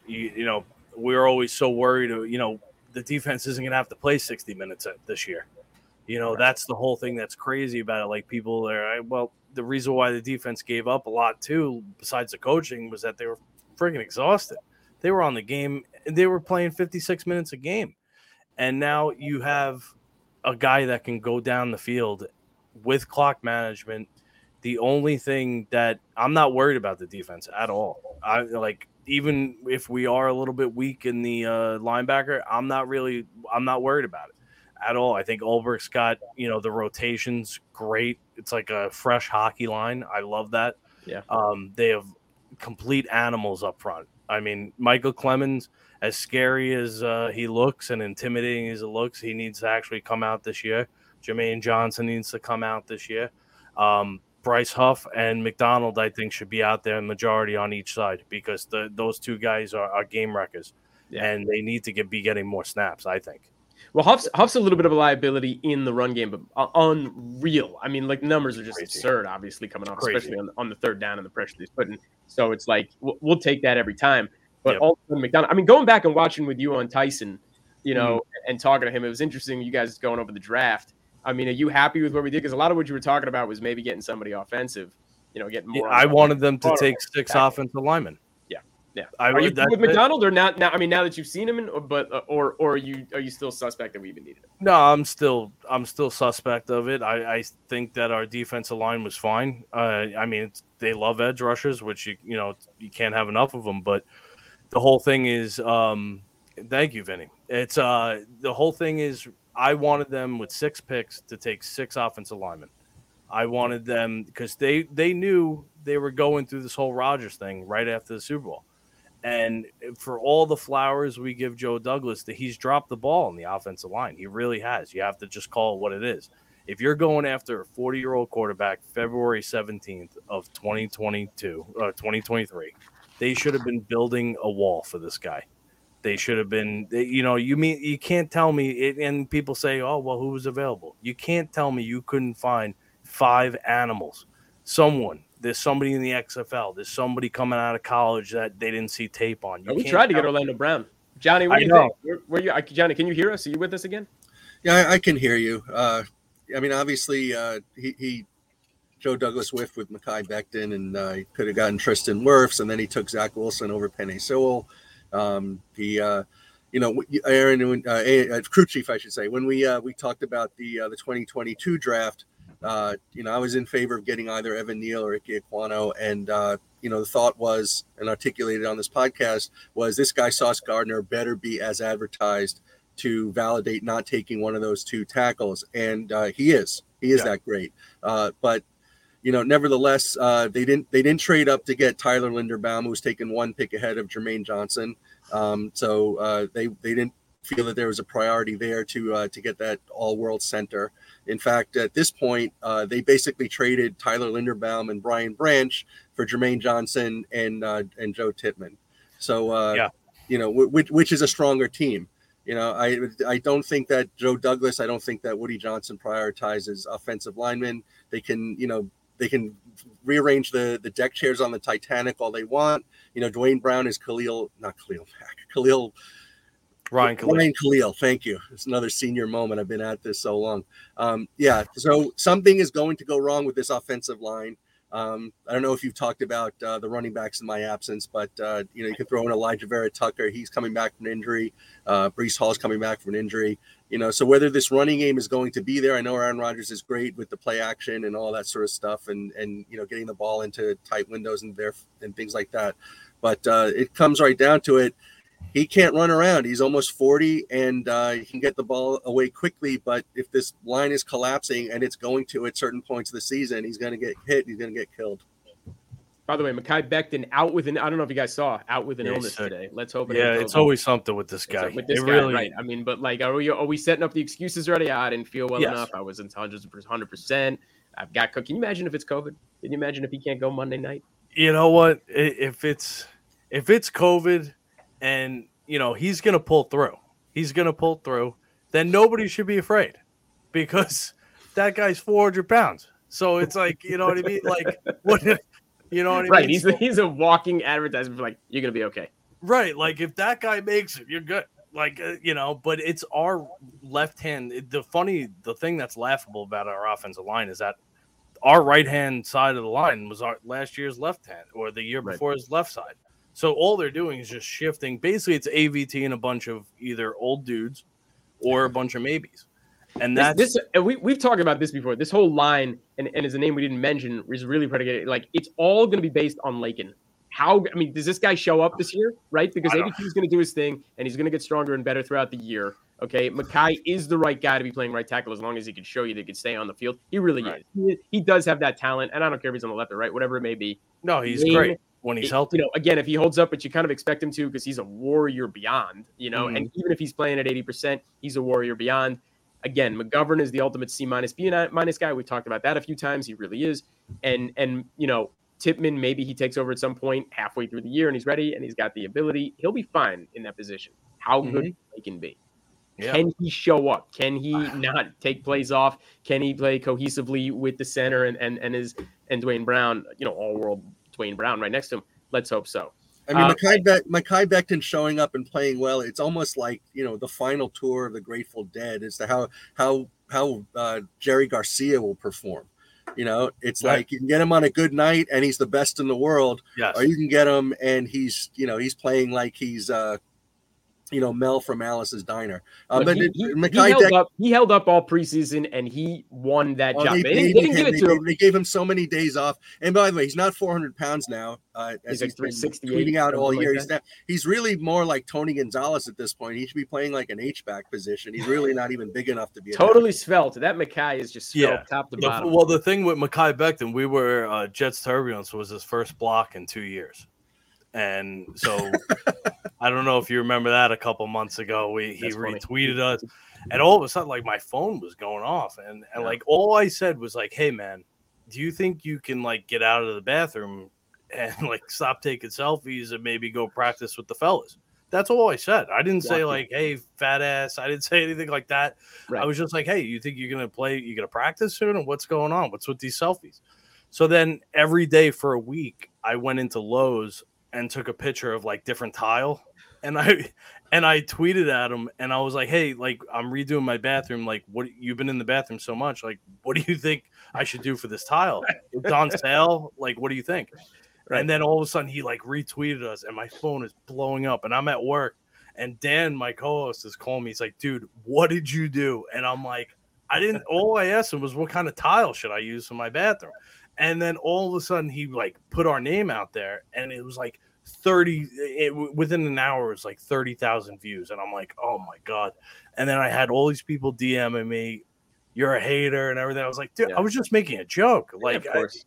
we're always so worried, the defense isn't going to have to play 60 minutes this year. That's the whole thing that's crazy about it. Like, people are, the reason why the defense gave up a lot, too, besides the coaching, was that they were freaking exhausted. They were on the game and they were playing 56 minutes a game. And now you have a guy that can go down the field with clock management. The only thing that I'm not worried about the defense at all. Even if we are a little bit weak in the linebacker, I'm not worried about it at all. I think Ulbricht's got, the rotations great. It's like a fresh hockey line. I love that. Yeah. They have complete animals up front. I mean, Michael Clemens, as scary as he looks and intimidating as it looks, he needs to actually come out this year. Jermaine Johnson needs to come out this year. Bryce Huff and McDonald, I think, should be out there in majority on each side because those two guys are game wreckers, and they need to be getting more snaps, I think. Well, Huff's a little bit of a liability in the run game, but unreal. I mean, like, numbers are just absurd, obviously, coming off, especially on the third down and the pressure he's putting. So it's like, we'll take that every time. But also McDonald, I mean, going back and watching with you on Tyson, and talking to him, it was interesting, you guys going over the draft. I mean, are you happy with what we did? Because a lot of what you were talking about was maybe getting somebody offensive, getting more. I wanted them to take 6 offensive linemen. Yeah. Are you with McDonald or not? Now, I mean, now that you've seen him, or are you still suspect that we even needed him? No, I'm still suspect of it. I think that our defensive line was fine. I mean, they love edge rushers, which you can't have enough of them. But the whole thing is, thank you, Vinny. It's the whole thing is, I wanted them with 6 picks to take 6 offensive linemen. I wanted them because they knew they were going through this whole Rodgers thing right after the Super Bowl. And for all the flowers we give Joe Douglas, he's dropped the ball in the offensive line. He really has. You have to just call it what it is. If you're going after a 40-year-old quarterback February 17th of 2023, they should have been building a wall for this guy. They should have been, you can't tell me, and people say, oh, well, who was available? You can't tell me you couldn't find 5 animals. There's somebody in the XFL. There's somebody coming out of college that they didn't see tape on. We tried to get Orlando Brown. Johnny, what do you think? Where you, Johnny, can you hear us? Are you with us again? Yeah, I can hear you. I mean, obviously, Joe Douglas whiffed with Mekhi Becton, and he could have gotten Tristan Wirfs, and then he took Zach Wilson over Penei Sewell. Aaron, crew chief, I should say, when we talked about the 2022 draft, I was in favor of getting either Evan Neal or Ike Ekwonu, and the thought was, and articulated on this podcast, was this guy Sauce Gardner better be as advertised to validate not taking one of those 2 tackles, and he is that great. But nevertheless, they didn't trade up to get Tyler Linderbaum, who was taken 1 pick ahead of Jermaine Johnson. So they didn't feel that there was a priority there to get that all-world center. In fact, at this point, they basically traded Tyler Linderbaum and Brian Branch for Jermaine Johnson and Joe Tippmann. So which is a stronger team. I don't think that Joe Douglas, I don't think that Woody Johnson prioritizes offensive linemen. They can rearrange the deck chairs on the Titanic all they want. Dwayne Brown is Ryan Khalil. Thank you. It's another senior moment. I've been at this so long. So something is going to go wrong with this offensive line. I don't know if you've talked about the running backs in my absence, but you can throw in Elijah Vera Tucker. He's coming back from an injury. Breece Hall's coming back from an injury. So whether this running game is going to be there, I know Aaron Rodgers is great with the play action and all that sort of stuff, and getting the ball into tight windows and things like that. But it comes right down to it. he can't run around. He's almost 40, and he can get the ball away quickly. But if this line is collapsing, and it's going to at certain points of the season, he's going to get hit. He's going to get killed. By the way, Mekhi Becton out with I don't know if you guys saw, out with an illness today. Let's hope. It's always something with this guy. With this guy, really, right? I mean, but like, are we setting up the excuses already? I didn't feel well enough. I wasn't 100%. I've got. Can you imagine if it's COVID? Can you imagine if he can't go Monday night? You know what? If it's COVID, and he's gonna pull through. He's gonna pull through. Then nobody should be afraid, because that guy's 400 pounds. So it's like, you know what I mean? Like what? You know what I mean? Right. He's a walking advertisement for like, you're going to be okay. Right. Like if that guy makes it, you're good. Like, but it's our left hand. The thing that's laughable about our offensive line is that our right hand side of the line was our last year's left hand, or the year before his left side. So all they're doing is just shifting. Basically, it's AVT and a bunch of either old dudes or a bunch of maybes. And that's we've talked about this before. This whole line, and as a name we didn't mention, is really predicated. Like, it's all going to be based on Lakin. Does this guy show up this year? Right? Because AVT is going to do his thing, and he's going to get stronger and better throughout the year. Okay, Mekhi is the right guy to be playing right tackle as long as he can show you that he can stay on the field. He really is. He does have that talent, and I don't care if he's on the left or right, whatever it may be. No, he's great when he's healthy. Again, if he holds up, but you kind of expect him to, because he's a warrior beyond. And even if he's playing at 80%, he's a warrior beyond. Again, McGovern is the ultimate C-, B- guy. We talked about that a few times. He really is. And Tippmann, maybe he takes over at some point halfway through the year and he's ready and he's got the ability. He'll be fine in that position. How good he can be. Yeah. Can he show up? Can he not take plays off? Can he play cohesively with the center and Dwayne Brown, all-world Dwayne Brown right next to him? Let's hope so. I mean, Mekhi Becton showing up and playing well. It's almost like the final tour of the Grateful Dead as to how Jerry Garcia will perform. It's like you can get him on a good night and he's the best in the world, or you can get him and he's playing like he's Mel from Alice's Diner. He held up all preseason and he won that job. They didn't give it to him. They gave him so many days off. And by the way, he's not 400 pounds now. He's like 368. Tweeting out all year. He's really more like Tony Gonzalez at this point. He should be playing like an H-back position. He's really not even big enough to be totally svelte. That Mekhi is just svelte top to bottom. Well, the thing with Mekhi Becton, we were Jets Turbulence was his first block in 2 years. And so I don't know if you remember that a couple months ago. He retweeted us, and all of a sudden, like, my phone was going off, and like all I said was like, "Hey man, do you think you can like get out of the bathroom and like stop taking selfies and maybe go practice with the fellas?" That's all I said. I didn't say like, "Hey, fat ass." I didn't say anything like that. Right. I was just like, "Hey, you think you're gonna play? You gonna practice soon? And what's going on? What's with these selfies?" So then every day for a week, I went into Lowe's and took a picture of like different tile, and I tweeted at him, and I was like, "Hey, like, I'm redoing my bathroom. Like, what, you've been in the bathroom so much. Like, what do you think I should do for this tile? It's on sale. Like, what do you think?" Right. And then all of a sudden he like retweeted us, and my phone is blowing up, and I'm at work, and Dan, my co-host, is calling me. He's like, "Dude, what did you do?" And I'm like, "I didn't." All I asked him was, "What kind of tile should I use for my bathroom?" And then all of a sudden he like put our name out there, and it was like within an hour it was like 30,000 views, and I'm like, oh my god. And then I had all these people DMing me, "You're a hater," and everything. I was like, dude, I was just making a joke. Like, of course.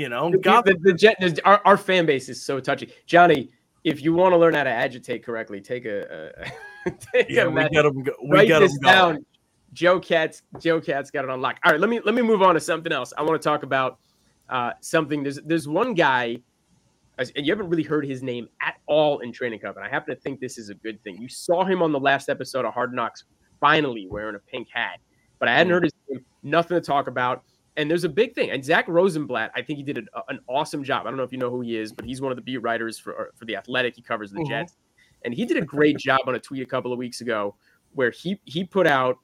Our fan base is so touchy. Johnny, if you want to learn how to agitate correctly, take a write this down. Joe Cat's got it on lock. All right, let me move on to something else. I want to talk about something. There's one guy, and you haven't really heard his name at all in training camp, and I happen to think this is a good thing. You saw him on the last episode of Hard Knocks, finally wearing a pink hat, but I hadn't heard his name. Nothing to talk about. And there's a big thing. And Zach Rosenblatt, I think he did an awesome job. I don't know if you know who he is, but he's one of the beat writers for The Athletic. He covers the Jets, and he did a great job on a tweet a couple of weeks ago where he put out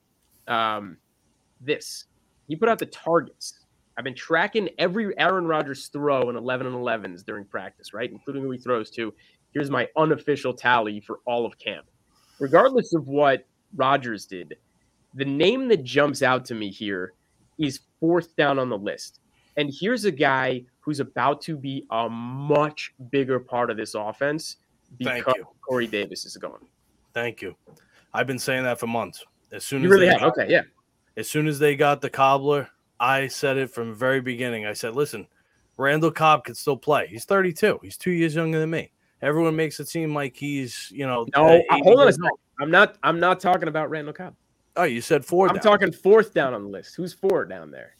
this. He put out the targets. I've been tracking every Aaron Rodgers throw in 11 and 11s during practice, right? Including who he throws to. Here's my unofficial tally for all of camp. Regardless of what Rodgers did, the name that jumps out to me here is fourth down on the list. And here's a guy who's about to be a much bigger part of this offense because Thank you. Corey Davis is gone. Thank you. I've been saying that for months. As soon You as really they have. got, Okay, yeah. As soon as they got the Cobbler, I said it from the very beginning. I said, listen, Randall Cobb can still play. He's 32. He's 2 years younger than me. Everyone makes it seem like he's, No, 80 hold on a years second. old. I'm not talking about Randall Cobb. Oh, you said 4 I'm down. talking fourth down on the list. Who's 4 down there?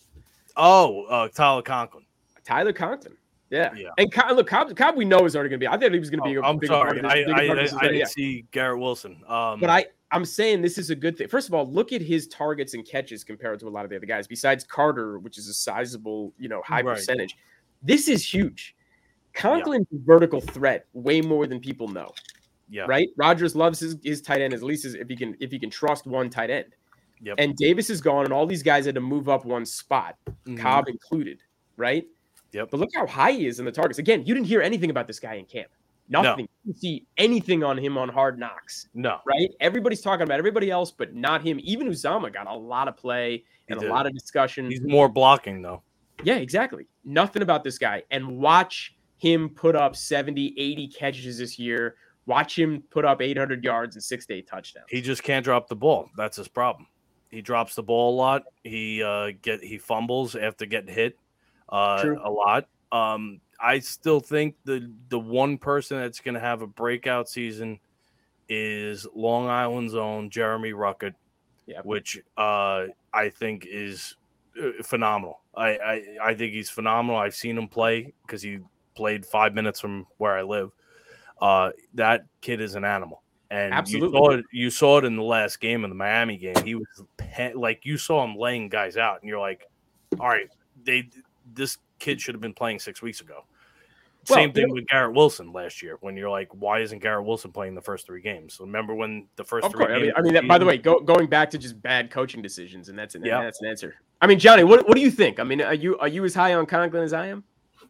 Tyler Conklin. Tyler Conklin. Yeah. Yeah. And look, Cobb we know is already going to be. I thought he was going to be a I'm big sorry. part of this. I didn't see Garrett Wilson. But I'm saying this is a good thing. First of all, look at his targets and catches compared to a lot of the other guys. Besides Carter, which is a sizable, high percentage. This is huge. Conklin's vertical threat way more than people know. Yeah. Right. Rodgers loves his tight end, at least if he can trust one tight end. Yep. And Davis is gone, and all these guys had to move up one spot, Cobb included. Right. Yep. But look how high he is in the targets. Again, you didn't hear anything about this guy in camp. Nothing. No. You didn't see anything on him on Hard Knocks. No. Right? Everybody's talking about everybody else, but not him. Even Uzama got a lot of play and a lot of discussion. He's more blocking, though. Yeah, exactly. Nothing about this guy. And watch him put up 70, 80 catches this year. Watch him put up 800 yards and 6 to 8 touchdowns. He just can't drop the ball. That's his problem. He drops the ball a lot. He fumbles after getting hit a lot. I still think the one person that's going to have a breakout season is Long Island's own Jeremy Ruckert, which I think is phenomenal. I think he's phenomenal. I've seen him play because he played 5 minutes from where I live. That kid is an animal. And absolutely, you saw it in the last game, in the Miami game. He was like, you saw him laying guys out, and you're like, all right, this kid should have been playing 6 weeks ago. Same thing with Garrett Wilson last year, when you're like, why isn't Garrett Wilson playing the first 3 games? So remember when the first 3 games? I mean, by the way, going back to just bad coaching decisions, and that's an answer. I mean, Johnny, what do you think? I mean, are you as high on Conklin as I am?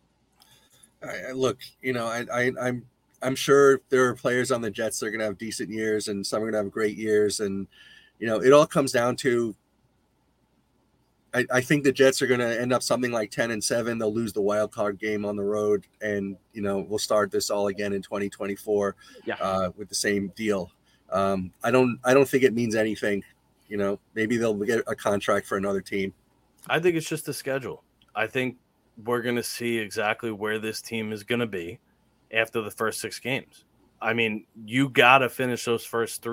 Look, I'm sure there are players on the Jets that are going to have decent years, and some are going to have great years, and it all comes down to. I think the Jets are going to end up something like 10-7. They'll lose the wild card game on the road, and we'll start this all again in 2024 with the same deal. I don't think it means anything. Maybe they'll get a contract for another team. I think it's just the schedule. I think we're going to see exactly where this team is going to be after the first 6 games. I mean, you got to finish those first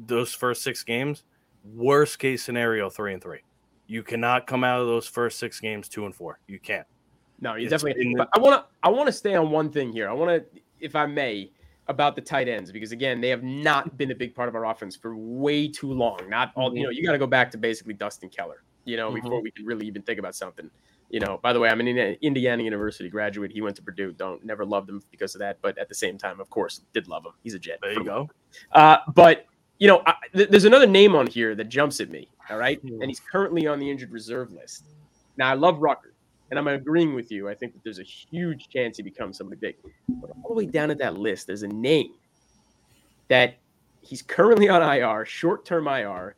6 games. Worst case scenario, 3-3. You cannot come out of those first 6 games 2-4. You can't. No, you definitely. But I want to stay on one thing here. I want to, if I may, about the tight ends, because again, they have not been a big part of our offense for way too long. Not all. You got to go back to basically Dustin Keller. Before we can really even think about something. By the way, I'm an Indiana University graduate. He went to Purdue. Never loved him because of that, but at the same time, of course, did love him. He's a Jet. There you go. But there's another name on here that jumps at me. All right. And he's currently on the injured reserve list. Now, I love Ruckert, and I'm agreeing with you. I think that there's a huge chance he becomes somebody big. But all the way down at that list, there's a name that he's currently on IR, short-term IR.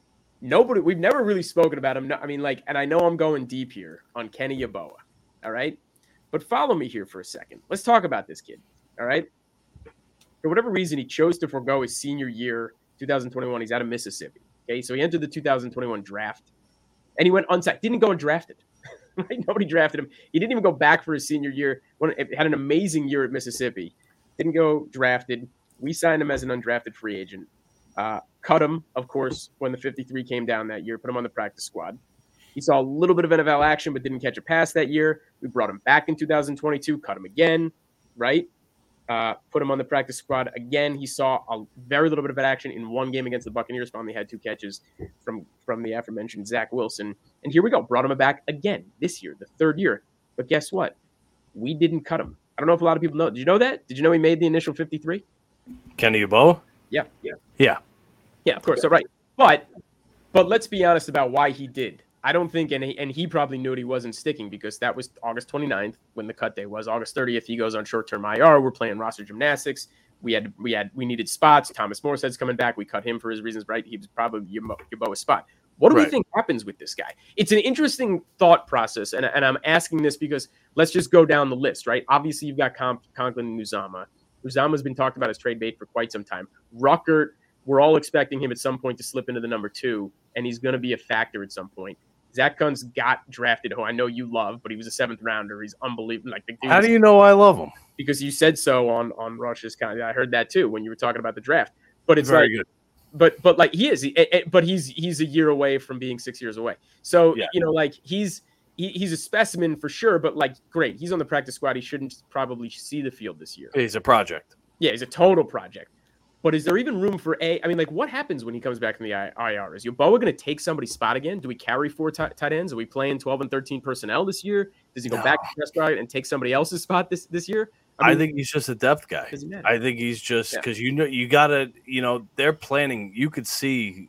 We've never really spoken about him. I mean, and I know I'm going deep here on Kenny Yeboah. All right. But follow me here for a second. Let's talk about this kid. All right. For whatever reason, he chose to forego his senior year, 2021. He's out of Mississippi. Okay, so he entered the 2021 draft, and he went unsigned. Didn't go undrafted. Right? Nobody drafted him. He didn't even go back for his senior year. Had an amazing year at Mississippi. Didn't go drafted. We signed him as an undrafted free agent. Cut him, of course, when the 53 came down that year. Put him on the practice squad. He saw a little bit of NFL action, but didn't catch a pass that year. We brought him back in 2022. Cut him again. Right. Put him on the practice squad again. He saw a very little bit of action in one game against the Buccaneers. Finally had 2 catches from the aforementioned Zach Wilson. And here we go. Brought him back again this year, the 3rd year. But guess what? We didn't cut him. I don't know if a lot of people know. Did you know that? Did you know he made the initial 53? Kenny Yeboah? Yeah, of course. So right. But let's be honest about why he did. I don't think, and he probably knew he wasn't sticking, because that was August 29th when the cut day was. August 30th, he goes on short-term IR. We're playing roster gymnastics. We needed spots. Thomas Morstead's coming back. We cut him for his reasons, right? He was probably Yeboah's spot. What do we think happens with this guy? It's an interesting thought process, and I'm asking this because let's just go down the list, right? Obviously, you've got Conklin and Uzama. Uzama's been talked about as trade bait for quite some time. Ruckert, we're all expecting him at some point to slip into the number 2, and he's going to be a factor at some point. Zach Gunn's got drafted, who I know you love, but he was a 7th rounder. He's unbelievable. Like, how do you know I love him? Because you said so on Rush's kind. I heard that too when you were talking about the draft. But it's very good. But like he is, but he's a year away from being 6 years away. So like he's a specimen for sure. But like, great, he's on the practice squad. He shouldn't probably see the field this year. He's a project. Yeah, he's a total project. But is there even room for what happens when he comes back from the IR? Is Yeboah going to take somebody's spot again? Do we carry 4 tight ends? Are we playing 12 and 13 personnel this year? Does he go back to Prescott and take somebody else's spot this year? I think he's just a depth guy. I think he's just because you gotta they're planning. You could see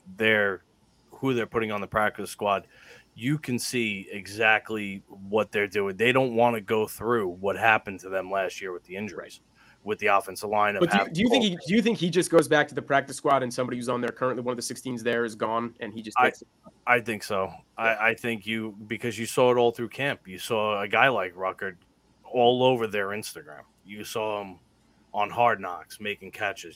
who they're putting on the practice squad. You can see exactly what they're doing. They don't want to go through what happened to them last year with the injuries. With the offensive line. But do you think he just goes back to the practice squad and somebody who's on there currently, one of the 16s there, is gone and he just takes it? I think so. I think because you saw it all through camp. You saw a guy like Ruckert all over their Instagram. You saw him on Hard Knocks making catches.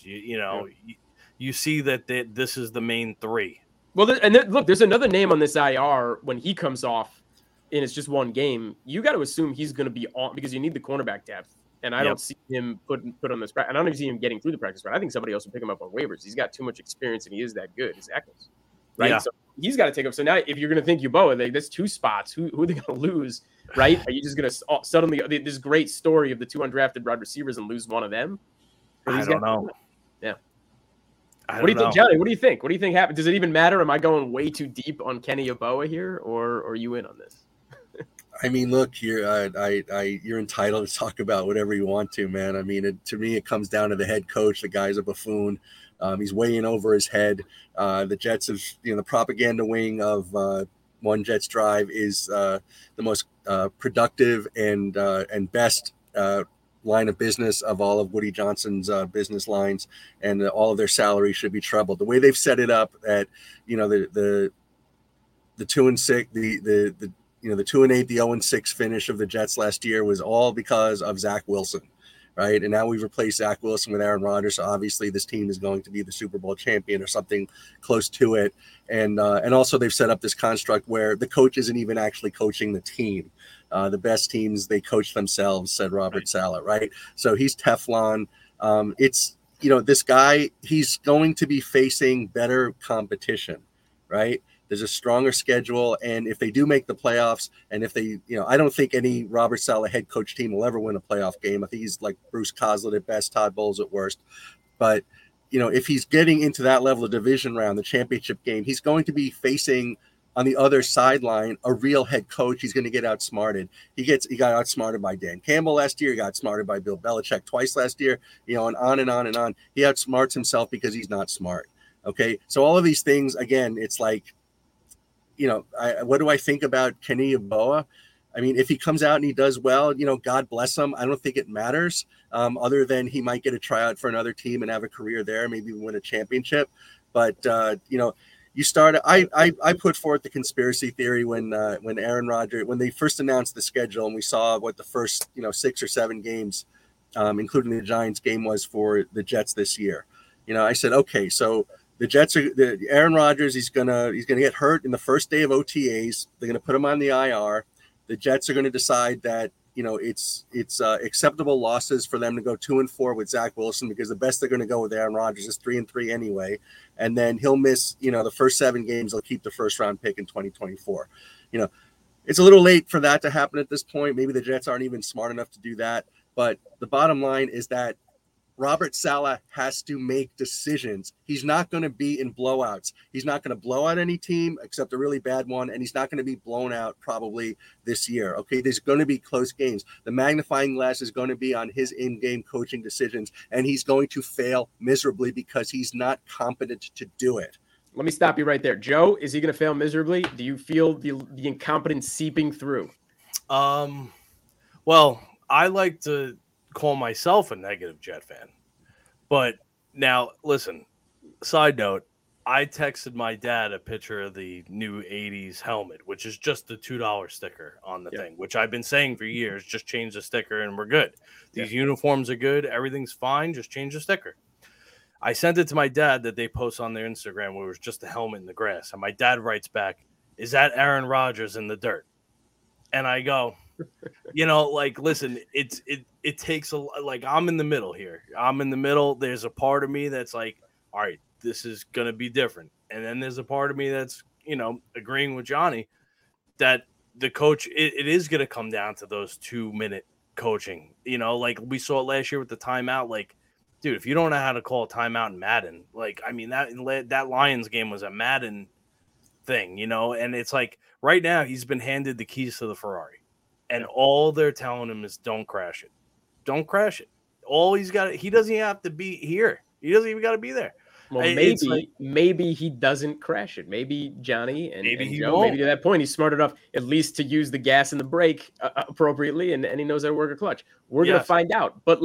You see that this is the main 3. Well, look, there's another name on this IR when he comes off and it's just one game. You got to assume he's going to be on because you need the cornerback depth. And I don't see him put on this. And I don't even see him getting through the practice squad. I think somebody else will pick him up on waivers. He's got too much experience, and he is that good. It's Eccles, right? Yeah. So he's got to take up. So now, if you're going to think Yeboah, that's 2 spots. Who are they going to lose, right? Are you just going to suddenly this great story of the 2 undrafted wide receivers and lose one of them? I don't know. Yeah. What do you think, Johnny? What do you think? What do you think happened? Does it even matter? Am I going way too deep on Kenny Yeboah here, or are you in on this? I mean, look, you're entitled to talk about whatever you want to, man. I mean, to me, it comes down to the head coach. The guy's a buffoon. He's way in over his head. The Jets have, the propaganda wing of One Jets Drive is the most productive and best line of business of all of Woody Johnson's business lines, and all of their salary should be trebled. The way they've set it up at, the 2-6, the 2-8, the 0-6 finish of the Jets last year was all because of Zach Wilson, right? And now we've replaced Zach Wilson with Aaron Rodgers. So obviously this team is going to be the Super Bowl champion or something close to it. And also they've set up this construct where the coach isn't even actually coaching the team. The best teams, they coach themselves, said Robert Saleh, right? So he's Teflon. It's, this guy, he's going to be facing better competition, right? There's a stronger schedule, and if they do make the playoffs, and if they, I don't think any Robert Saleh head coach team will ever win a playoff game. I think he's like Bruce Coslett at best, Todd Bowles at worst. But, if he's getting into that level of division round, the championship game, he's going to be facing on the other sideline a real head coach. He's going to get outsmarted. He got outsmarted by Dan Campbell last year. He got outsmarted by Bill Belichick twice last year, and on and on and on. He outsmarts himself because he's not smart. Okay, so all of these things, again, it's like, what do I think about Kenny Yeboah? I mean, if he comes out and he does well, God bless him. I don't think it matters, other than he might get a tryout for another team and have a career there, maybe win a championship. But, you start. I put forth the conspiracy theory when Aaron Rodgers, when they first announced the schedule and we saw what the first 6 or 7 games, including the Giants game, was for the Jets this year. I said, okay, so the Jets are Aaron Rodgers. He's gonna get hurt in the first day of OTAs. They're gonna put him on the IR. The Jets are gonna decide that it's acceptable losses for them to go 2-4 with Zach Wilson, because the best they're gonna go with Aaron Rodgers is 3-3 anyway. And then he'll miss the first 7 games. They'll keep the first round pick in 2024. It's a little late for that to happen at this point. Maybe the Jets aren't even smart enough to do that. But the bottom line is that Robert Saleh has to make decisions. He's not going to be in blowouts. He's not going to blow out any team except a really bad one, and he's not going to be blown out probably this year. Okay, there's going to be close games. The magnifying glass is going to be on his in-game coaching decisions, and he's going to fail miserably because he's not competent to do it. Let me stop you right there. Joe, is he going to fail miserably? Do you feel the incompetence seeping through? Well, I like to call myself a negative Jet fan, but now listen, side note, I texted my dad a picture of the new 80s helmet, which is just the $2 sticker on the thing, which I've been saying for years. Just change the sticker and we're good. These uniforms are good. Everything's fine. Just change the sticker. I sent it to my dad that they post on their Instagram where it was just a helmet in the grass. And my dad writes back, "Is that Aaron Rodgers in the dirt?" And I go, listen, it takes I'm in the middle here. I'm in the middle. There's a part of me that's like, all right, this is going to be different. And then there's a part of me that's, agreeing with Johnny that the coach, it is going to come down to those 2-minute coaching, like we saw it last year with the timeout. Like, dude, if you don't know how to call a timeout in Madden, that Lions game was a Madden thing, and it's like right now he's been handed the keys to the Ferrari and all they're telling him is don't crash it. Don't crash it. He doesn't even have to be here. He doesn't even got to be there. Well, maybe he doesn't crash it. Maybe Johnny and Joe, won't. maybe to that point, he's smart enough at least to use the gas and the brake appropriately, and he knows how to work a clutch. We're going to find out. But,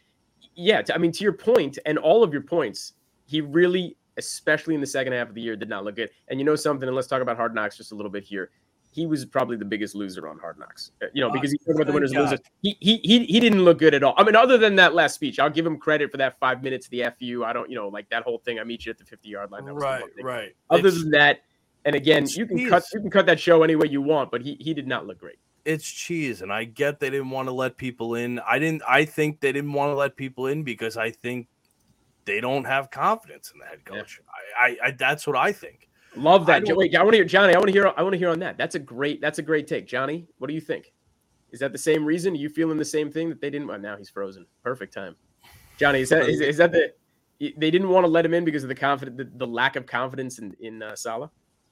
to your point and all of your points, he really, especially in the second half of the year, did not look good. And you know something, and let's talk about Hard Knocks just a little bit here. He was probably the biggest loser on Hard Knocks, because he talked about the winners and losers. He didn't look good at all. I mean, other than that last speech, I'll give him credit for that 5 minutes, the FU. I don't, that whole thing. I meet you at the 50-yard line. That was right. Other than that, and again, you can cut that show any way you want, but he did not look great. It's cheese, and I get they didn't want to let people in. I think they didn't want to let people in because I think they don't have confidence in the head coach. Yeah. I that's what I think. Love that. Wait, I want to hear Johnny. I want to hear on that. That's a great take. Johnny, what do you think? Is that the same reason? Are you feeling the same thing that they didn't? Well, now he's frozen. Perfect time. Johnny, is that they didn't want to let him in because of the lack of confidence in Saleh?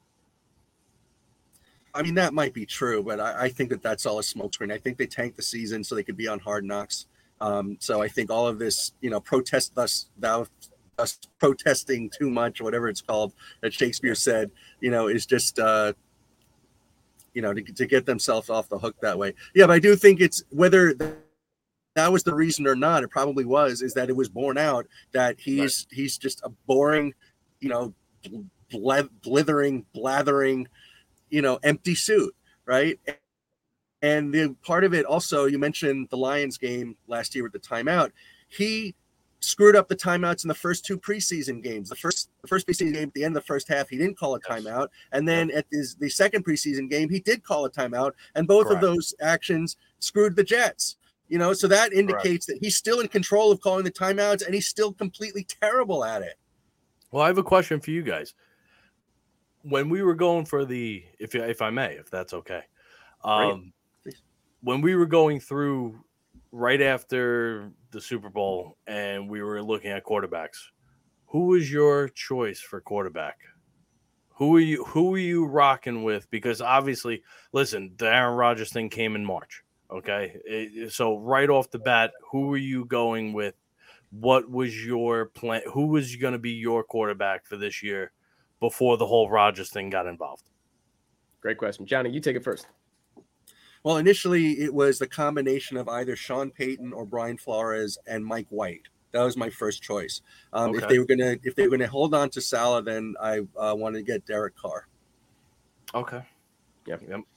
I mean, that might be true, but I think that's all a smokescreen. I think they tanked the season so they could be on Hard Knocks. So I think all of this, us protesting too much, or whatever it's called, that Shakespeare said, is just, to get themselves off the hook that way. Yeah, but I do think it's whether that was the reason or not. It probably is that it was borne out that he's just a boring, blathering, empty suit, right? And the part of it also, you mentioned the Lions game last year with the timeout. He screwed up the timeouts in the first 2 preseason games. The first preseason game at the end of the first half, he didn't call a timeout. And then at the second preseason game, he did call a timeout. And both of those actions screwed the Jets. So that indicates that he's still in control of calling the timeouts, and he's still completely terrible at it. Well, I have a question for you guys. When we were going for if I may, if that's okay. When we were going through right after the Super Bowl and we were looking at quarterbacks, who was your choice for quarterback? Who are you rocking with? Because obviously, listen, the Aaron Rodgers thing came in March. Okay. So right off the bat, who were you going with? What was your plan? Who was going to be your quarterback for this year before the whole Rodgers thing got involved? Great question. Johnny, you take it first. Well, initially it was the combination of either Sean Payton or Brian Flores and Mike White. That was my first choice. If they were gonna hold on to Saleh, then I wanted to get Derek Carr. Okay. Yep.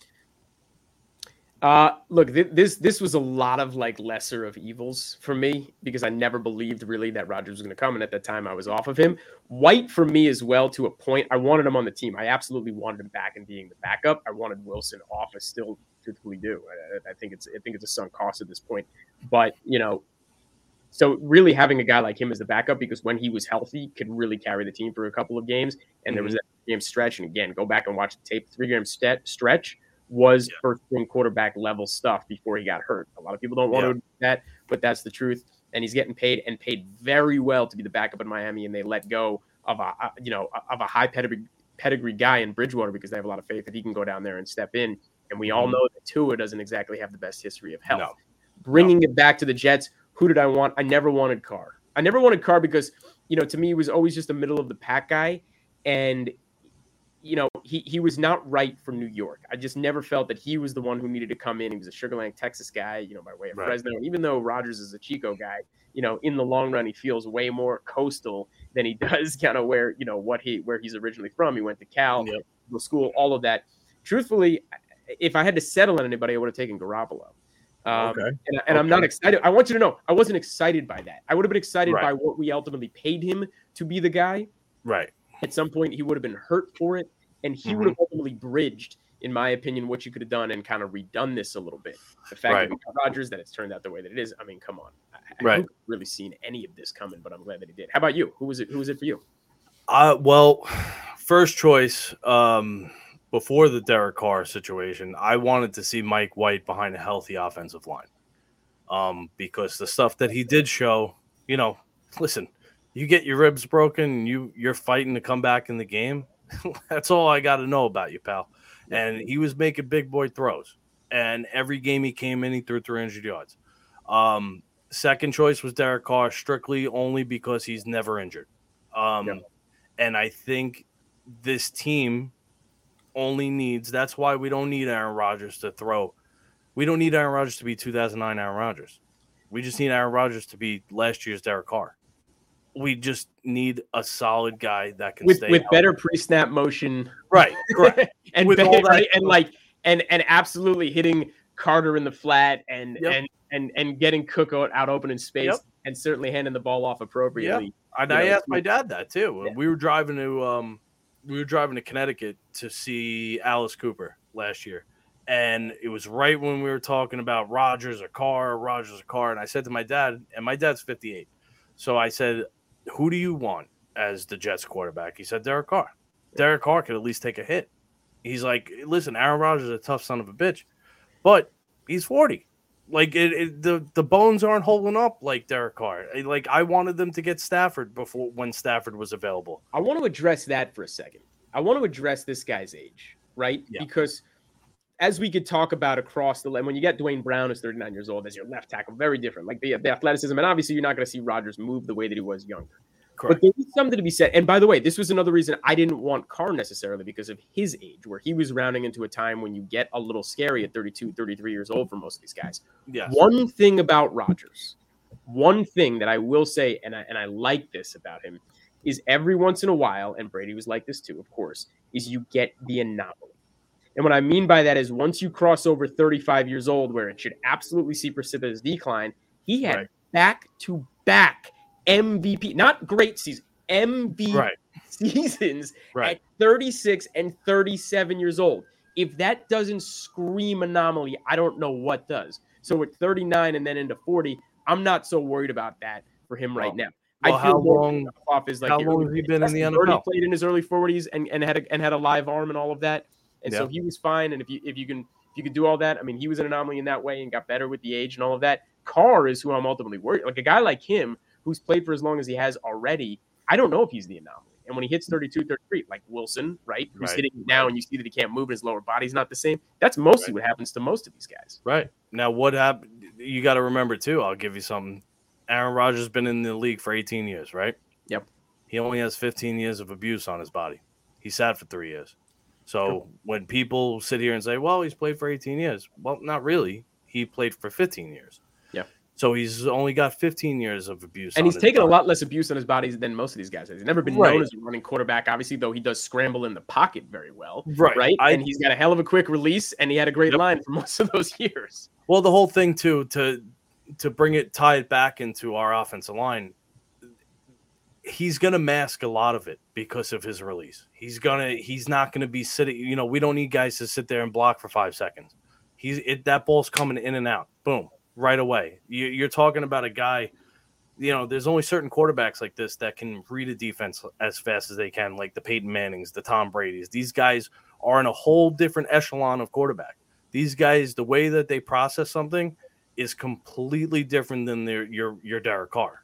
Look, this was a lot of lesser of evils for me because I never believed really that Rodgers was going to come, and at that time I was off of him. White for me as well, to a point. I wanted him on the team. I absolutely wanted him back and being the backup. I wanted Wilson off. I still truthfully do. I think it's a sunk cost at this point. But so really having a guy like him as the backup, because when he was healthy, could really carry the team for a couple of games. And there was that game stretch, and again, go back and watch the tape. 3-game stretch was first-string quarterback level stuff before he got hurt. A lot of people don't want to admit that, but that's the truth. And he's getting paid very well to be the backup in Miami, and they let go of a high pedigree guy in Bridgewater because they have a lot of faith that he can go down there and step in. And we all know that Tua doesn't exactly have the best history of health. Bringing it back to the Jets, who did I want? I never wanted Carr. Because, to me, he was always just a middle of the pack guy. And he was not right for New York. I just never felt that he was the one who needed to come in. He was a Sugar Land, Texas guy, by way of Fresno. And even though Rodgers is a Chico guy, in the long run, he feels way more coastal than he does kind of where he's originally from. He went to Cal, school, all of that. Truthfully, if I had to settle on anybody, I would have taken Garoppolo. And I'm not excited. I want you to know, I wasn't excited by that. I would have been excited by what we ultimately paid him to be the guy. Right. At some point, he would have been hurt for it. And he would have ultimately bridged, in my opinion, what you could have done and kind of redone this a little bit. The fact that we got Rodgers, that it's turned out the way that it is. I mean, come on. I haven't really seen any of this coming, but I'm glad that he did. How about you? Who was it for you? Well, first choice, before the Derek Carr situation, I wanted to see Mike White behind a healthy offensive line. Because the stuff that he did show, listen, you get your ribs broken, you're fighting to come back in the game. That's all I got to know about you, pal. And he was making big boy throws. And every game he came in, he threw 300 yards. Second choice was Derek Carr, strictly only because he's never injured. And I think this team only needs – that's why we don't need Aaron Rodgers to throw. We don't need Aaron Rodgers to be 2009 Aaron Rodgers. We just need Aaron Rodgers to be last year's Derek Carr. We just need a solid guy that can stay with healthy. Better pre-snap motion, right? and with all that, and absolutely hitting Carter in the flat and getting Cook out open in space, and certainly handing the ball off appropriately. And I asked my dad that too. We were driving to Connecticut to see Alice Cooper last year, and it was right when we were talking about Rodgers or Carr, and I said to my dad, and my dad's 58, so I said, who do you want as the Jets quarterback? He said Derek Carr. Derek Carr could at least take a hit. He's like, listen, Aaron Rodgers is a tough son of a bitch, but he's 40. Like the bones aren't holding up like Derek Carr. Like I wanted them to get Stafford when Stafford was available. I want to address that for a second. I want to address this guy's age, right? Yeah. Because as we could talk about across the line, when you get Dwayne Brown who's 39 years old as your left tackle, very different. Like the athleticism, and obviously you're not going to see Rodgers move the way that he was younger. Correct. But there is something to be said. And by the way, this was another reason I didn't want Carr necessarily because of his age, where he was rounding into a time when you get a little scary at 32, 33 years old for most of these guys. Yes. One thing about Rodgers, one thing that I will say, and I like this about him, is every once in a while, and Brady was like this too, of course, is you get the anomaly. And what I mean by that is once you cross over 35 years old, where it should absolutely see precipitous decline, he had back-to-back MVP, not great season, MVP seasons at 36 and 37 years old. If that doesn't scream anomaly, I don't know what does. So at 39 and then into 40, I'm not so worried about that for him right now. Well, I feel how long has he been in the NFL? He played in his early 40s and had a live arm and all of that. And so he was fine. And if you can do all that, I mean, he was an anomaly in that way and got better with the age and all of that. Carr is who I'm ultimately worried. Like a guy like him who's played for as long as he has already, I don't know if he's the anomaly. And when he hits 32, 33, like Wilson, right, who's hitting it now and you see that he can't move and his lower body's not the same, that's mostly what happens to most of these guys. Right. Now, what happened? You got to remember, too, I'll give you something. Aaron Rodgers has been in the league for 18 years, right? Yep. He only has 15 years of abuse on his body. He sat for 3 years. So when people sit here and say, well, he's played for 18 years. Well, not really. He played for 15 years. Yeah. So he's only got 15 years of abuse. And he's taken a lot less abuse on his body than most of these guys. He's never been known as a running quarterback, obviously, though he does scramble in the pocket very well. Right. And he's got a hell of a quick release, and he had a great line for most of those years. Well, the whole thing, too, to tie it back into our offensive line, he's going to mask a lot of it because of his release. He's not going to be sitting, we don't need guys to sit there and block for 5 seconds. That ball's coming in and out. Boom. Right away. You're talking about a guy, there's only certain quarterbacks like this that can read a defense as fast as they can, like the Peyton Mannings, the Tom Bradys. These guys are in a whole different echelon of quarterback. These guys, the way that they process something is completely different than your Derek Carr.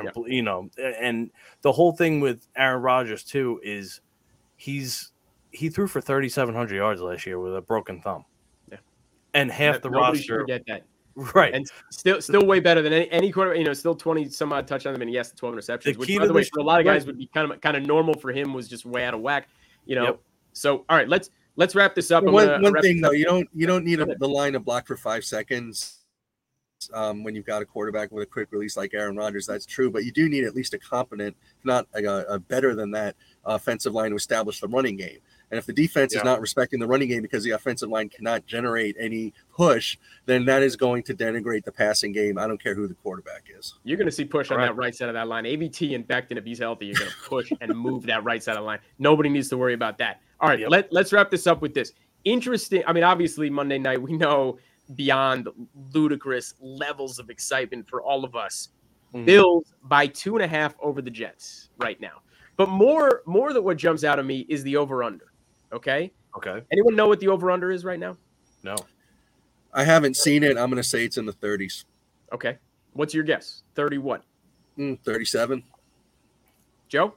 And the whole thing with Aaron Rodgers too is he threw for 3,700 yards last year with a broken thumb. Yeah. And half the roster forget that. Right. And still way better than any quarterback, still 20 some odd touchdowns. I mean, yes, 12 interceptions, which by the way, for a lot of guys would be kind of normal for him, was just way out of whack. So, all right, let's wrap this up. One thing though, you don't need the line to block for 5 seconds. When you've got a quarterback with a quick release like Aaron Rodgers, that's true. But you do need at least a competent, if not a better than that, offensive line to establish the running game. And if the defense is not respecting the running game because the offensive line cannot generate any push, then that is going to denigrate the passing game. I don't care who the quarterback is. You're going to see push on that right side of that line. AVT and Becton, if he's healthy, you're going to push and move that right side of the line. Nobody needs to worry about that. All right, let's wrap this up with this. Interesting. I mean, obviously, Monday night, we know beyond ludicrous levels of excitement for all of us. Bills by 2.5 over the Jets right now. But more than what jumps out at me is the over-under. Okay. Anyone know what the over-under is right now? No. I haven't seen it. I'm going to say it's in the 30s. Okay. What's your guess? 30 what? 37. Joe?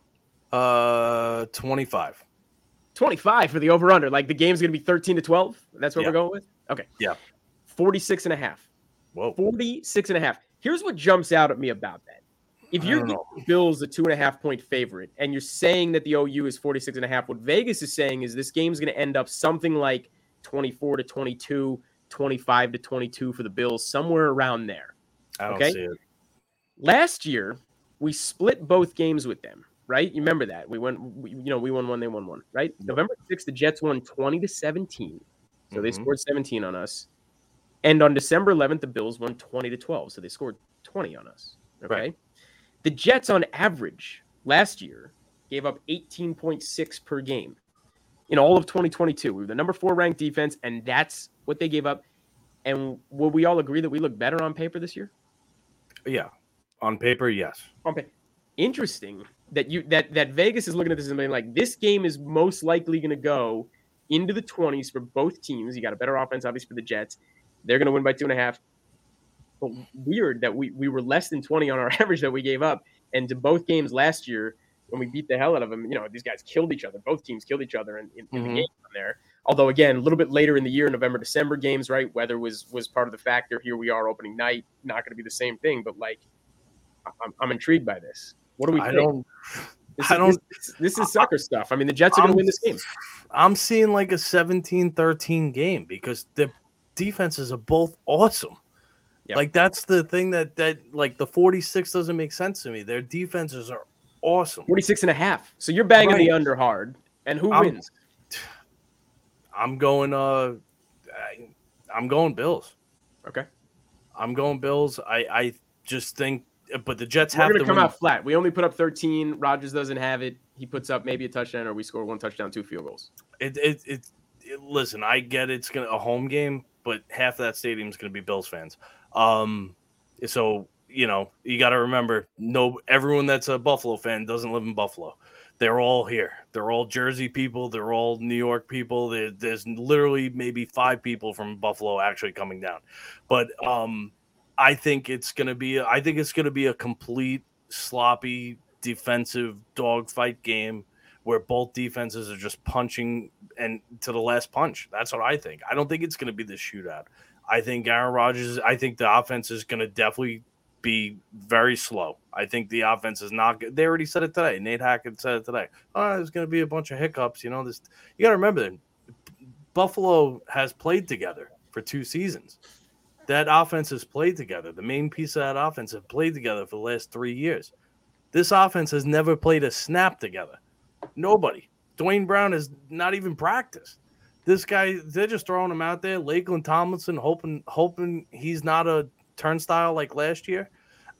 25. 25 for the over-under. Like the game's going to be 13-12? That's what we're going with? Okay. Yeah. 46.5. Whoa. 46.5. Here's what jumps out at me about that. If you're giving the Bills a 2.5-point favorite and you're saying that the OU is 46.5, what Vegas is saying is this game's going to end up something like 24-22, 25-22 for the Bills, somewhere around there. I don't see it. Last year, we split both games with them, right? You remember that. We won one, they won one, right? Yep. November 6th, the Jets won 20-17. So they scored 17 on us. And on December 11th, the Bills won 20-12. So they scored 20 on us. Okay. Right. The Jets, on average, last year, gave up 18.6 per game in all of 2022. We were the number 4 ranked defense, and that's what they gave up. And will we all agree that we look better on paper this year? Yeah. On paper, yes. On paper. Interesting that that Vegas is looking at this and being like, this game is most likely going to go into the 20s for both teams. You got a better offense, obviously, for the Jets. They're going to win by 2.5. But weird that we were less than 20 on our average that we gave up. And to both games last year, when we beat the hell out of them, these guys killed each other. Both teams killed each other in the game there. Although, again, a little bit later in the year, November, December games, right? Weather was part of the factor. Here we are opening night. Not going to be the same thing. But, I'm intrigued by this. What do we think? This is sucker stuff. I mean, the Jets are going to win this game. I'm seeing like a 17-13 game because the defenses are both awesome. Yep. Like that's the thing that like the 46 doesn't make sense to me. Their defenses are awesome. 46.5. So you're banging the under hard. And who wins? I'm going Bills. Okay. I'm going Bills. I just think but the Jets have to come out flat. We only put up 13. Rodgers doesn't have it. He puts up maybe a touchdown or we score 1 touchdown, 2 field goals. Listen, I get it's a home game, but half of that stadium is going to be Bills fans. So, you got to remember, everyone that's a Buffalo fan doesn't live in Buffalo. They're all here. They're all Jersey people. They're all New York people. There's literally maybe 5 people from Buffalo actually coming down. But I think it's going to be a complete sloppy defensive dogfight game where both defenses are just punching and to the last punch. That's what I think. I don't think it's going to be this shootout. I think Aaron Rodgers, I think the offense is going to definitely be very slow. I think the offense is not good. They already said it today. Nate Hackett said it today. There's going to be a bunch of hiccups. You got to remember that Buffalo has played together for 2 seasons. That offense has played together. The main piece of that offense have played together for the last 3 years. This offense has never played a snap together. Nobody. Dwayne Brown has not even practiced. This guy, they're just throwing him out there. Lakeland Tomlinson, hoping he's not a turnstile like last year.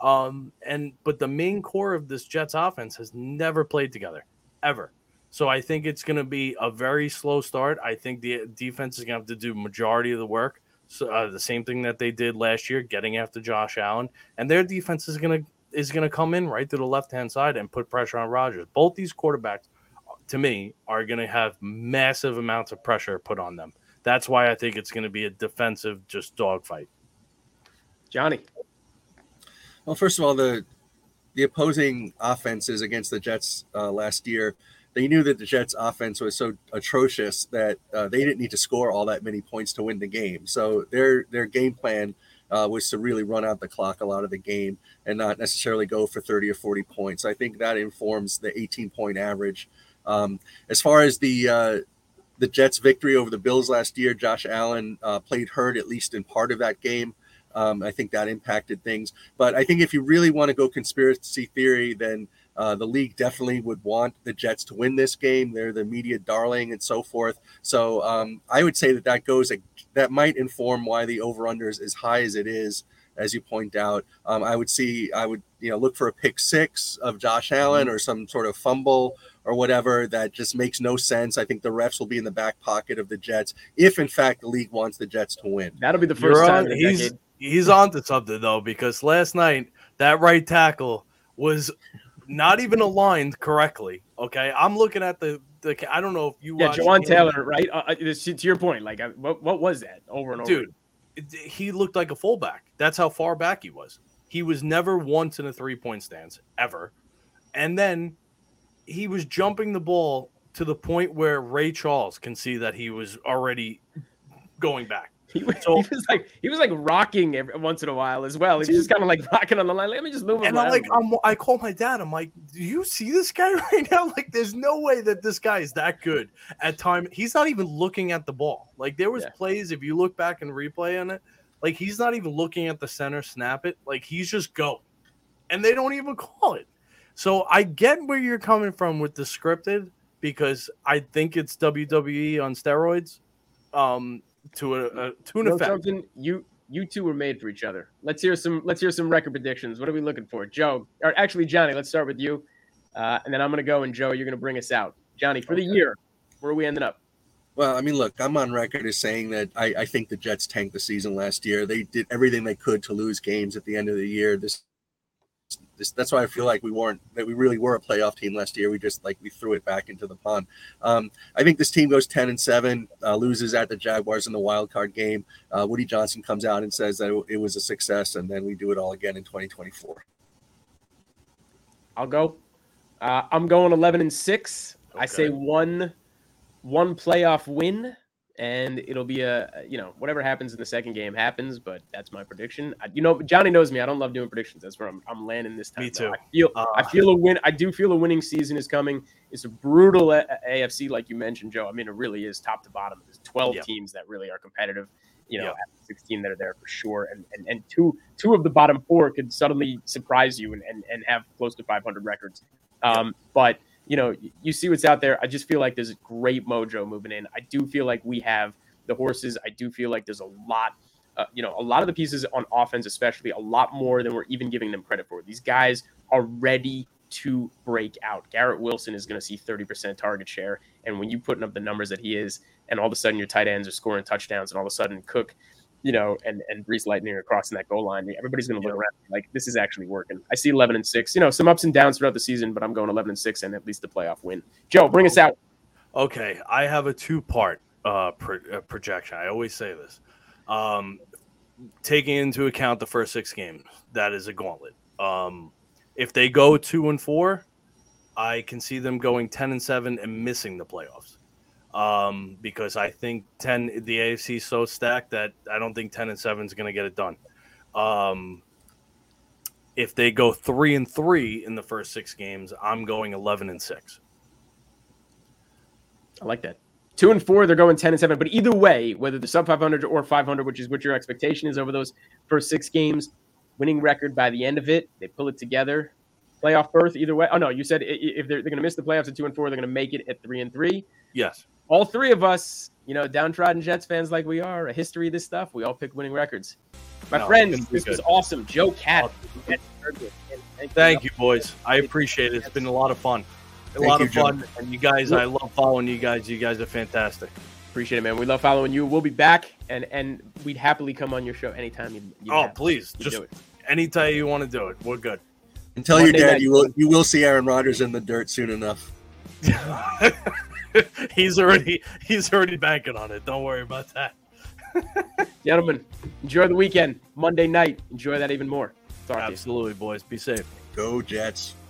But the main core of this Jets offense has never played together, ever. So I think it's going to be a very slow start. I think the defense is going to have to do majority of the work. So the same thing that they did last year, getting after Josh Allen, and their defense is going to come in right to the left-hand side and put pressure on Rodgers. Both these quarterbacks, to me, are going to have massive amounts of pressure put on them. That's why I think it's going to be a defensive, just dogfight. Johnny. Well, first of all, the opposing offenses against the Jets last year, they knew that the Jets offense was so atrocious that they didn't need to score all that many points to win the game. So their game plan was to really run out the clock a lot of the game and not necessarily go for 30 or 40 points. I think that informs the 18-point average. As far as the the Jets' victory over the Bills last year. Josh Allen played hurt at least in part of that game. I think that impacted things. But I think if you really want to go conspiracy theory, then the league definitely would want the Jets to win this game. They're the media darling and so forth. So I would say that might inform why the over-under is as high as it is, as you point out. I would look for a pick six of Josh Allen or some sort of fumble or whatever that just makes no sense. I think the refs will be in the back pocket of the Jets if, in fact, the league wants the Jets to win. That'll be the first time in a decade. He's on to something, though, because last night that right tackle was not even aligned correctly. Okay, I'm looking at the I don't know if you watched Jawan Taylor, right? To your point, like what was that over and over? Dude, he looked like a fullback. That's how far back he was. He was never once in a 3-point stance ever, and then he was jumping the ball to the point where Ray Charles can see that he was already going back. He was like rocking every once in a while as well. He was just kind of like rocking on the line. Let me just move him. And I call my dad. I'm like, do you see this guy right now? Like, there's no way that this guy is that good at time. He's not even looking at the ball. Like, there was plays, if you look back and replay on it, like he's not even looking at the center, snap it. Like he's just going, and they don't even call it. So I get where you're coming from with the scripted, because I think it's WWE on steroids. To an effect. Something you two were made for each other. Let's hear some record predictions. What are we looking for, Joe? Or actually, Johnny. Let's start with you, and then I'm going to go, and Joe, you're going to bring us out. Johnny, for the year, where are we ending up? Well, I mean, look, I'm on record as saying that I think the Jets tanked the season last year. They did everything they could to lose games at the end of the year. That's why I feel like we really were a playoff team last year. We threw it back into the pond. I think this team goes 10-7, loses at the Jaguars in the wild card game. Woody Johnson comes out and says that it was a success, and then we do it all again in 2024. I'll go. I'm going 11-6. Okay. I say one playoff win. And it'll be whatever happens in the second game happens, but that's my prediction. Johnny knows me. I don't love doing predictions. That's where I'm landing this time. Me too. I feel a win. I do feel a winning season is coming. It's a brutal AFC, like you mentioned, Joe. I mean, it really is top to bottom. There's 12 teams that really are competitive. 16 that are there for sure, and two of the bottom four could suddenly surprise you and have close to 500 records. But you see what's out there. I just feel like there's a great mojo moving in. I do feel like we have the horses. I do feel like there's a lot of the pieces on offense, especially a lot more than we're even giving them credit for. These guys are ready to break out. Garrett Wilson is going to see 30% target share. And when you putting up the numbers that he is, and all of a sudden your tight ends are scoring touchdowns, and all of a sudden Cook, and Brees Lightning are crossing that goal line, everybody's going to look around like this is actually working. I see 11-6, some ups and downs throughout the season, but I'm going 11-6 and at least the playoff win. Joe, bring us out. Okay. I have a 2-part projection. I always say this. Taking into account the first 6 games, that is a gauntlet. If they go 2-4, I can see them going 10-7 and missing the playoffs. Because I think the AFC is so stacked that I don't think 10-7 is going to get it done. If they go 3-3 in the first 6 games, I'm going 11-6. I like that. 2-4, they're going 10-7. But either way, whether they're sub 500 or 500, which is what your expectation is over those first 6 games, winning record by the end of it, they pull it together. Playoff berth, either way. Oh no, you said if they're going to miss the playoffs at 2-4, they're going to make it at 3-3. Yes. All 3 of us, downtrodden Jets fans like we are, a history of this stuff, we all pick winning records. My friends, this was awesome. Joe Cat. Thank you, boys. I appreciate it. It's been a lot of fun. A lot of fun. And you guys, I love following you guys. You guys are fantastic. Appreciate it, man. We love following you. We'll be back, and we'd happily come on your show anytime you please. Just anytime you want to do it. We're good. And tell your dad you will see Aaron Rodgers in the dirt soon enough. He's already banking on it. Don't worry about that. Gentlemen, enjoy the weekend. Monday night, enjoy that even more. Absolutely, boys. Be safe. Go Jets.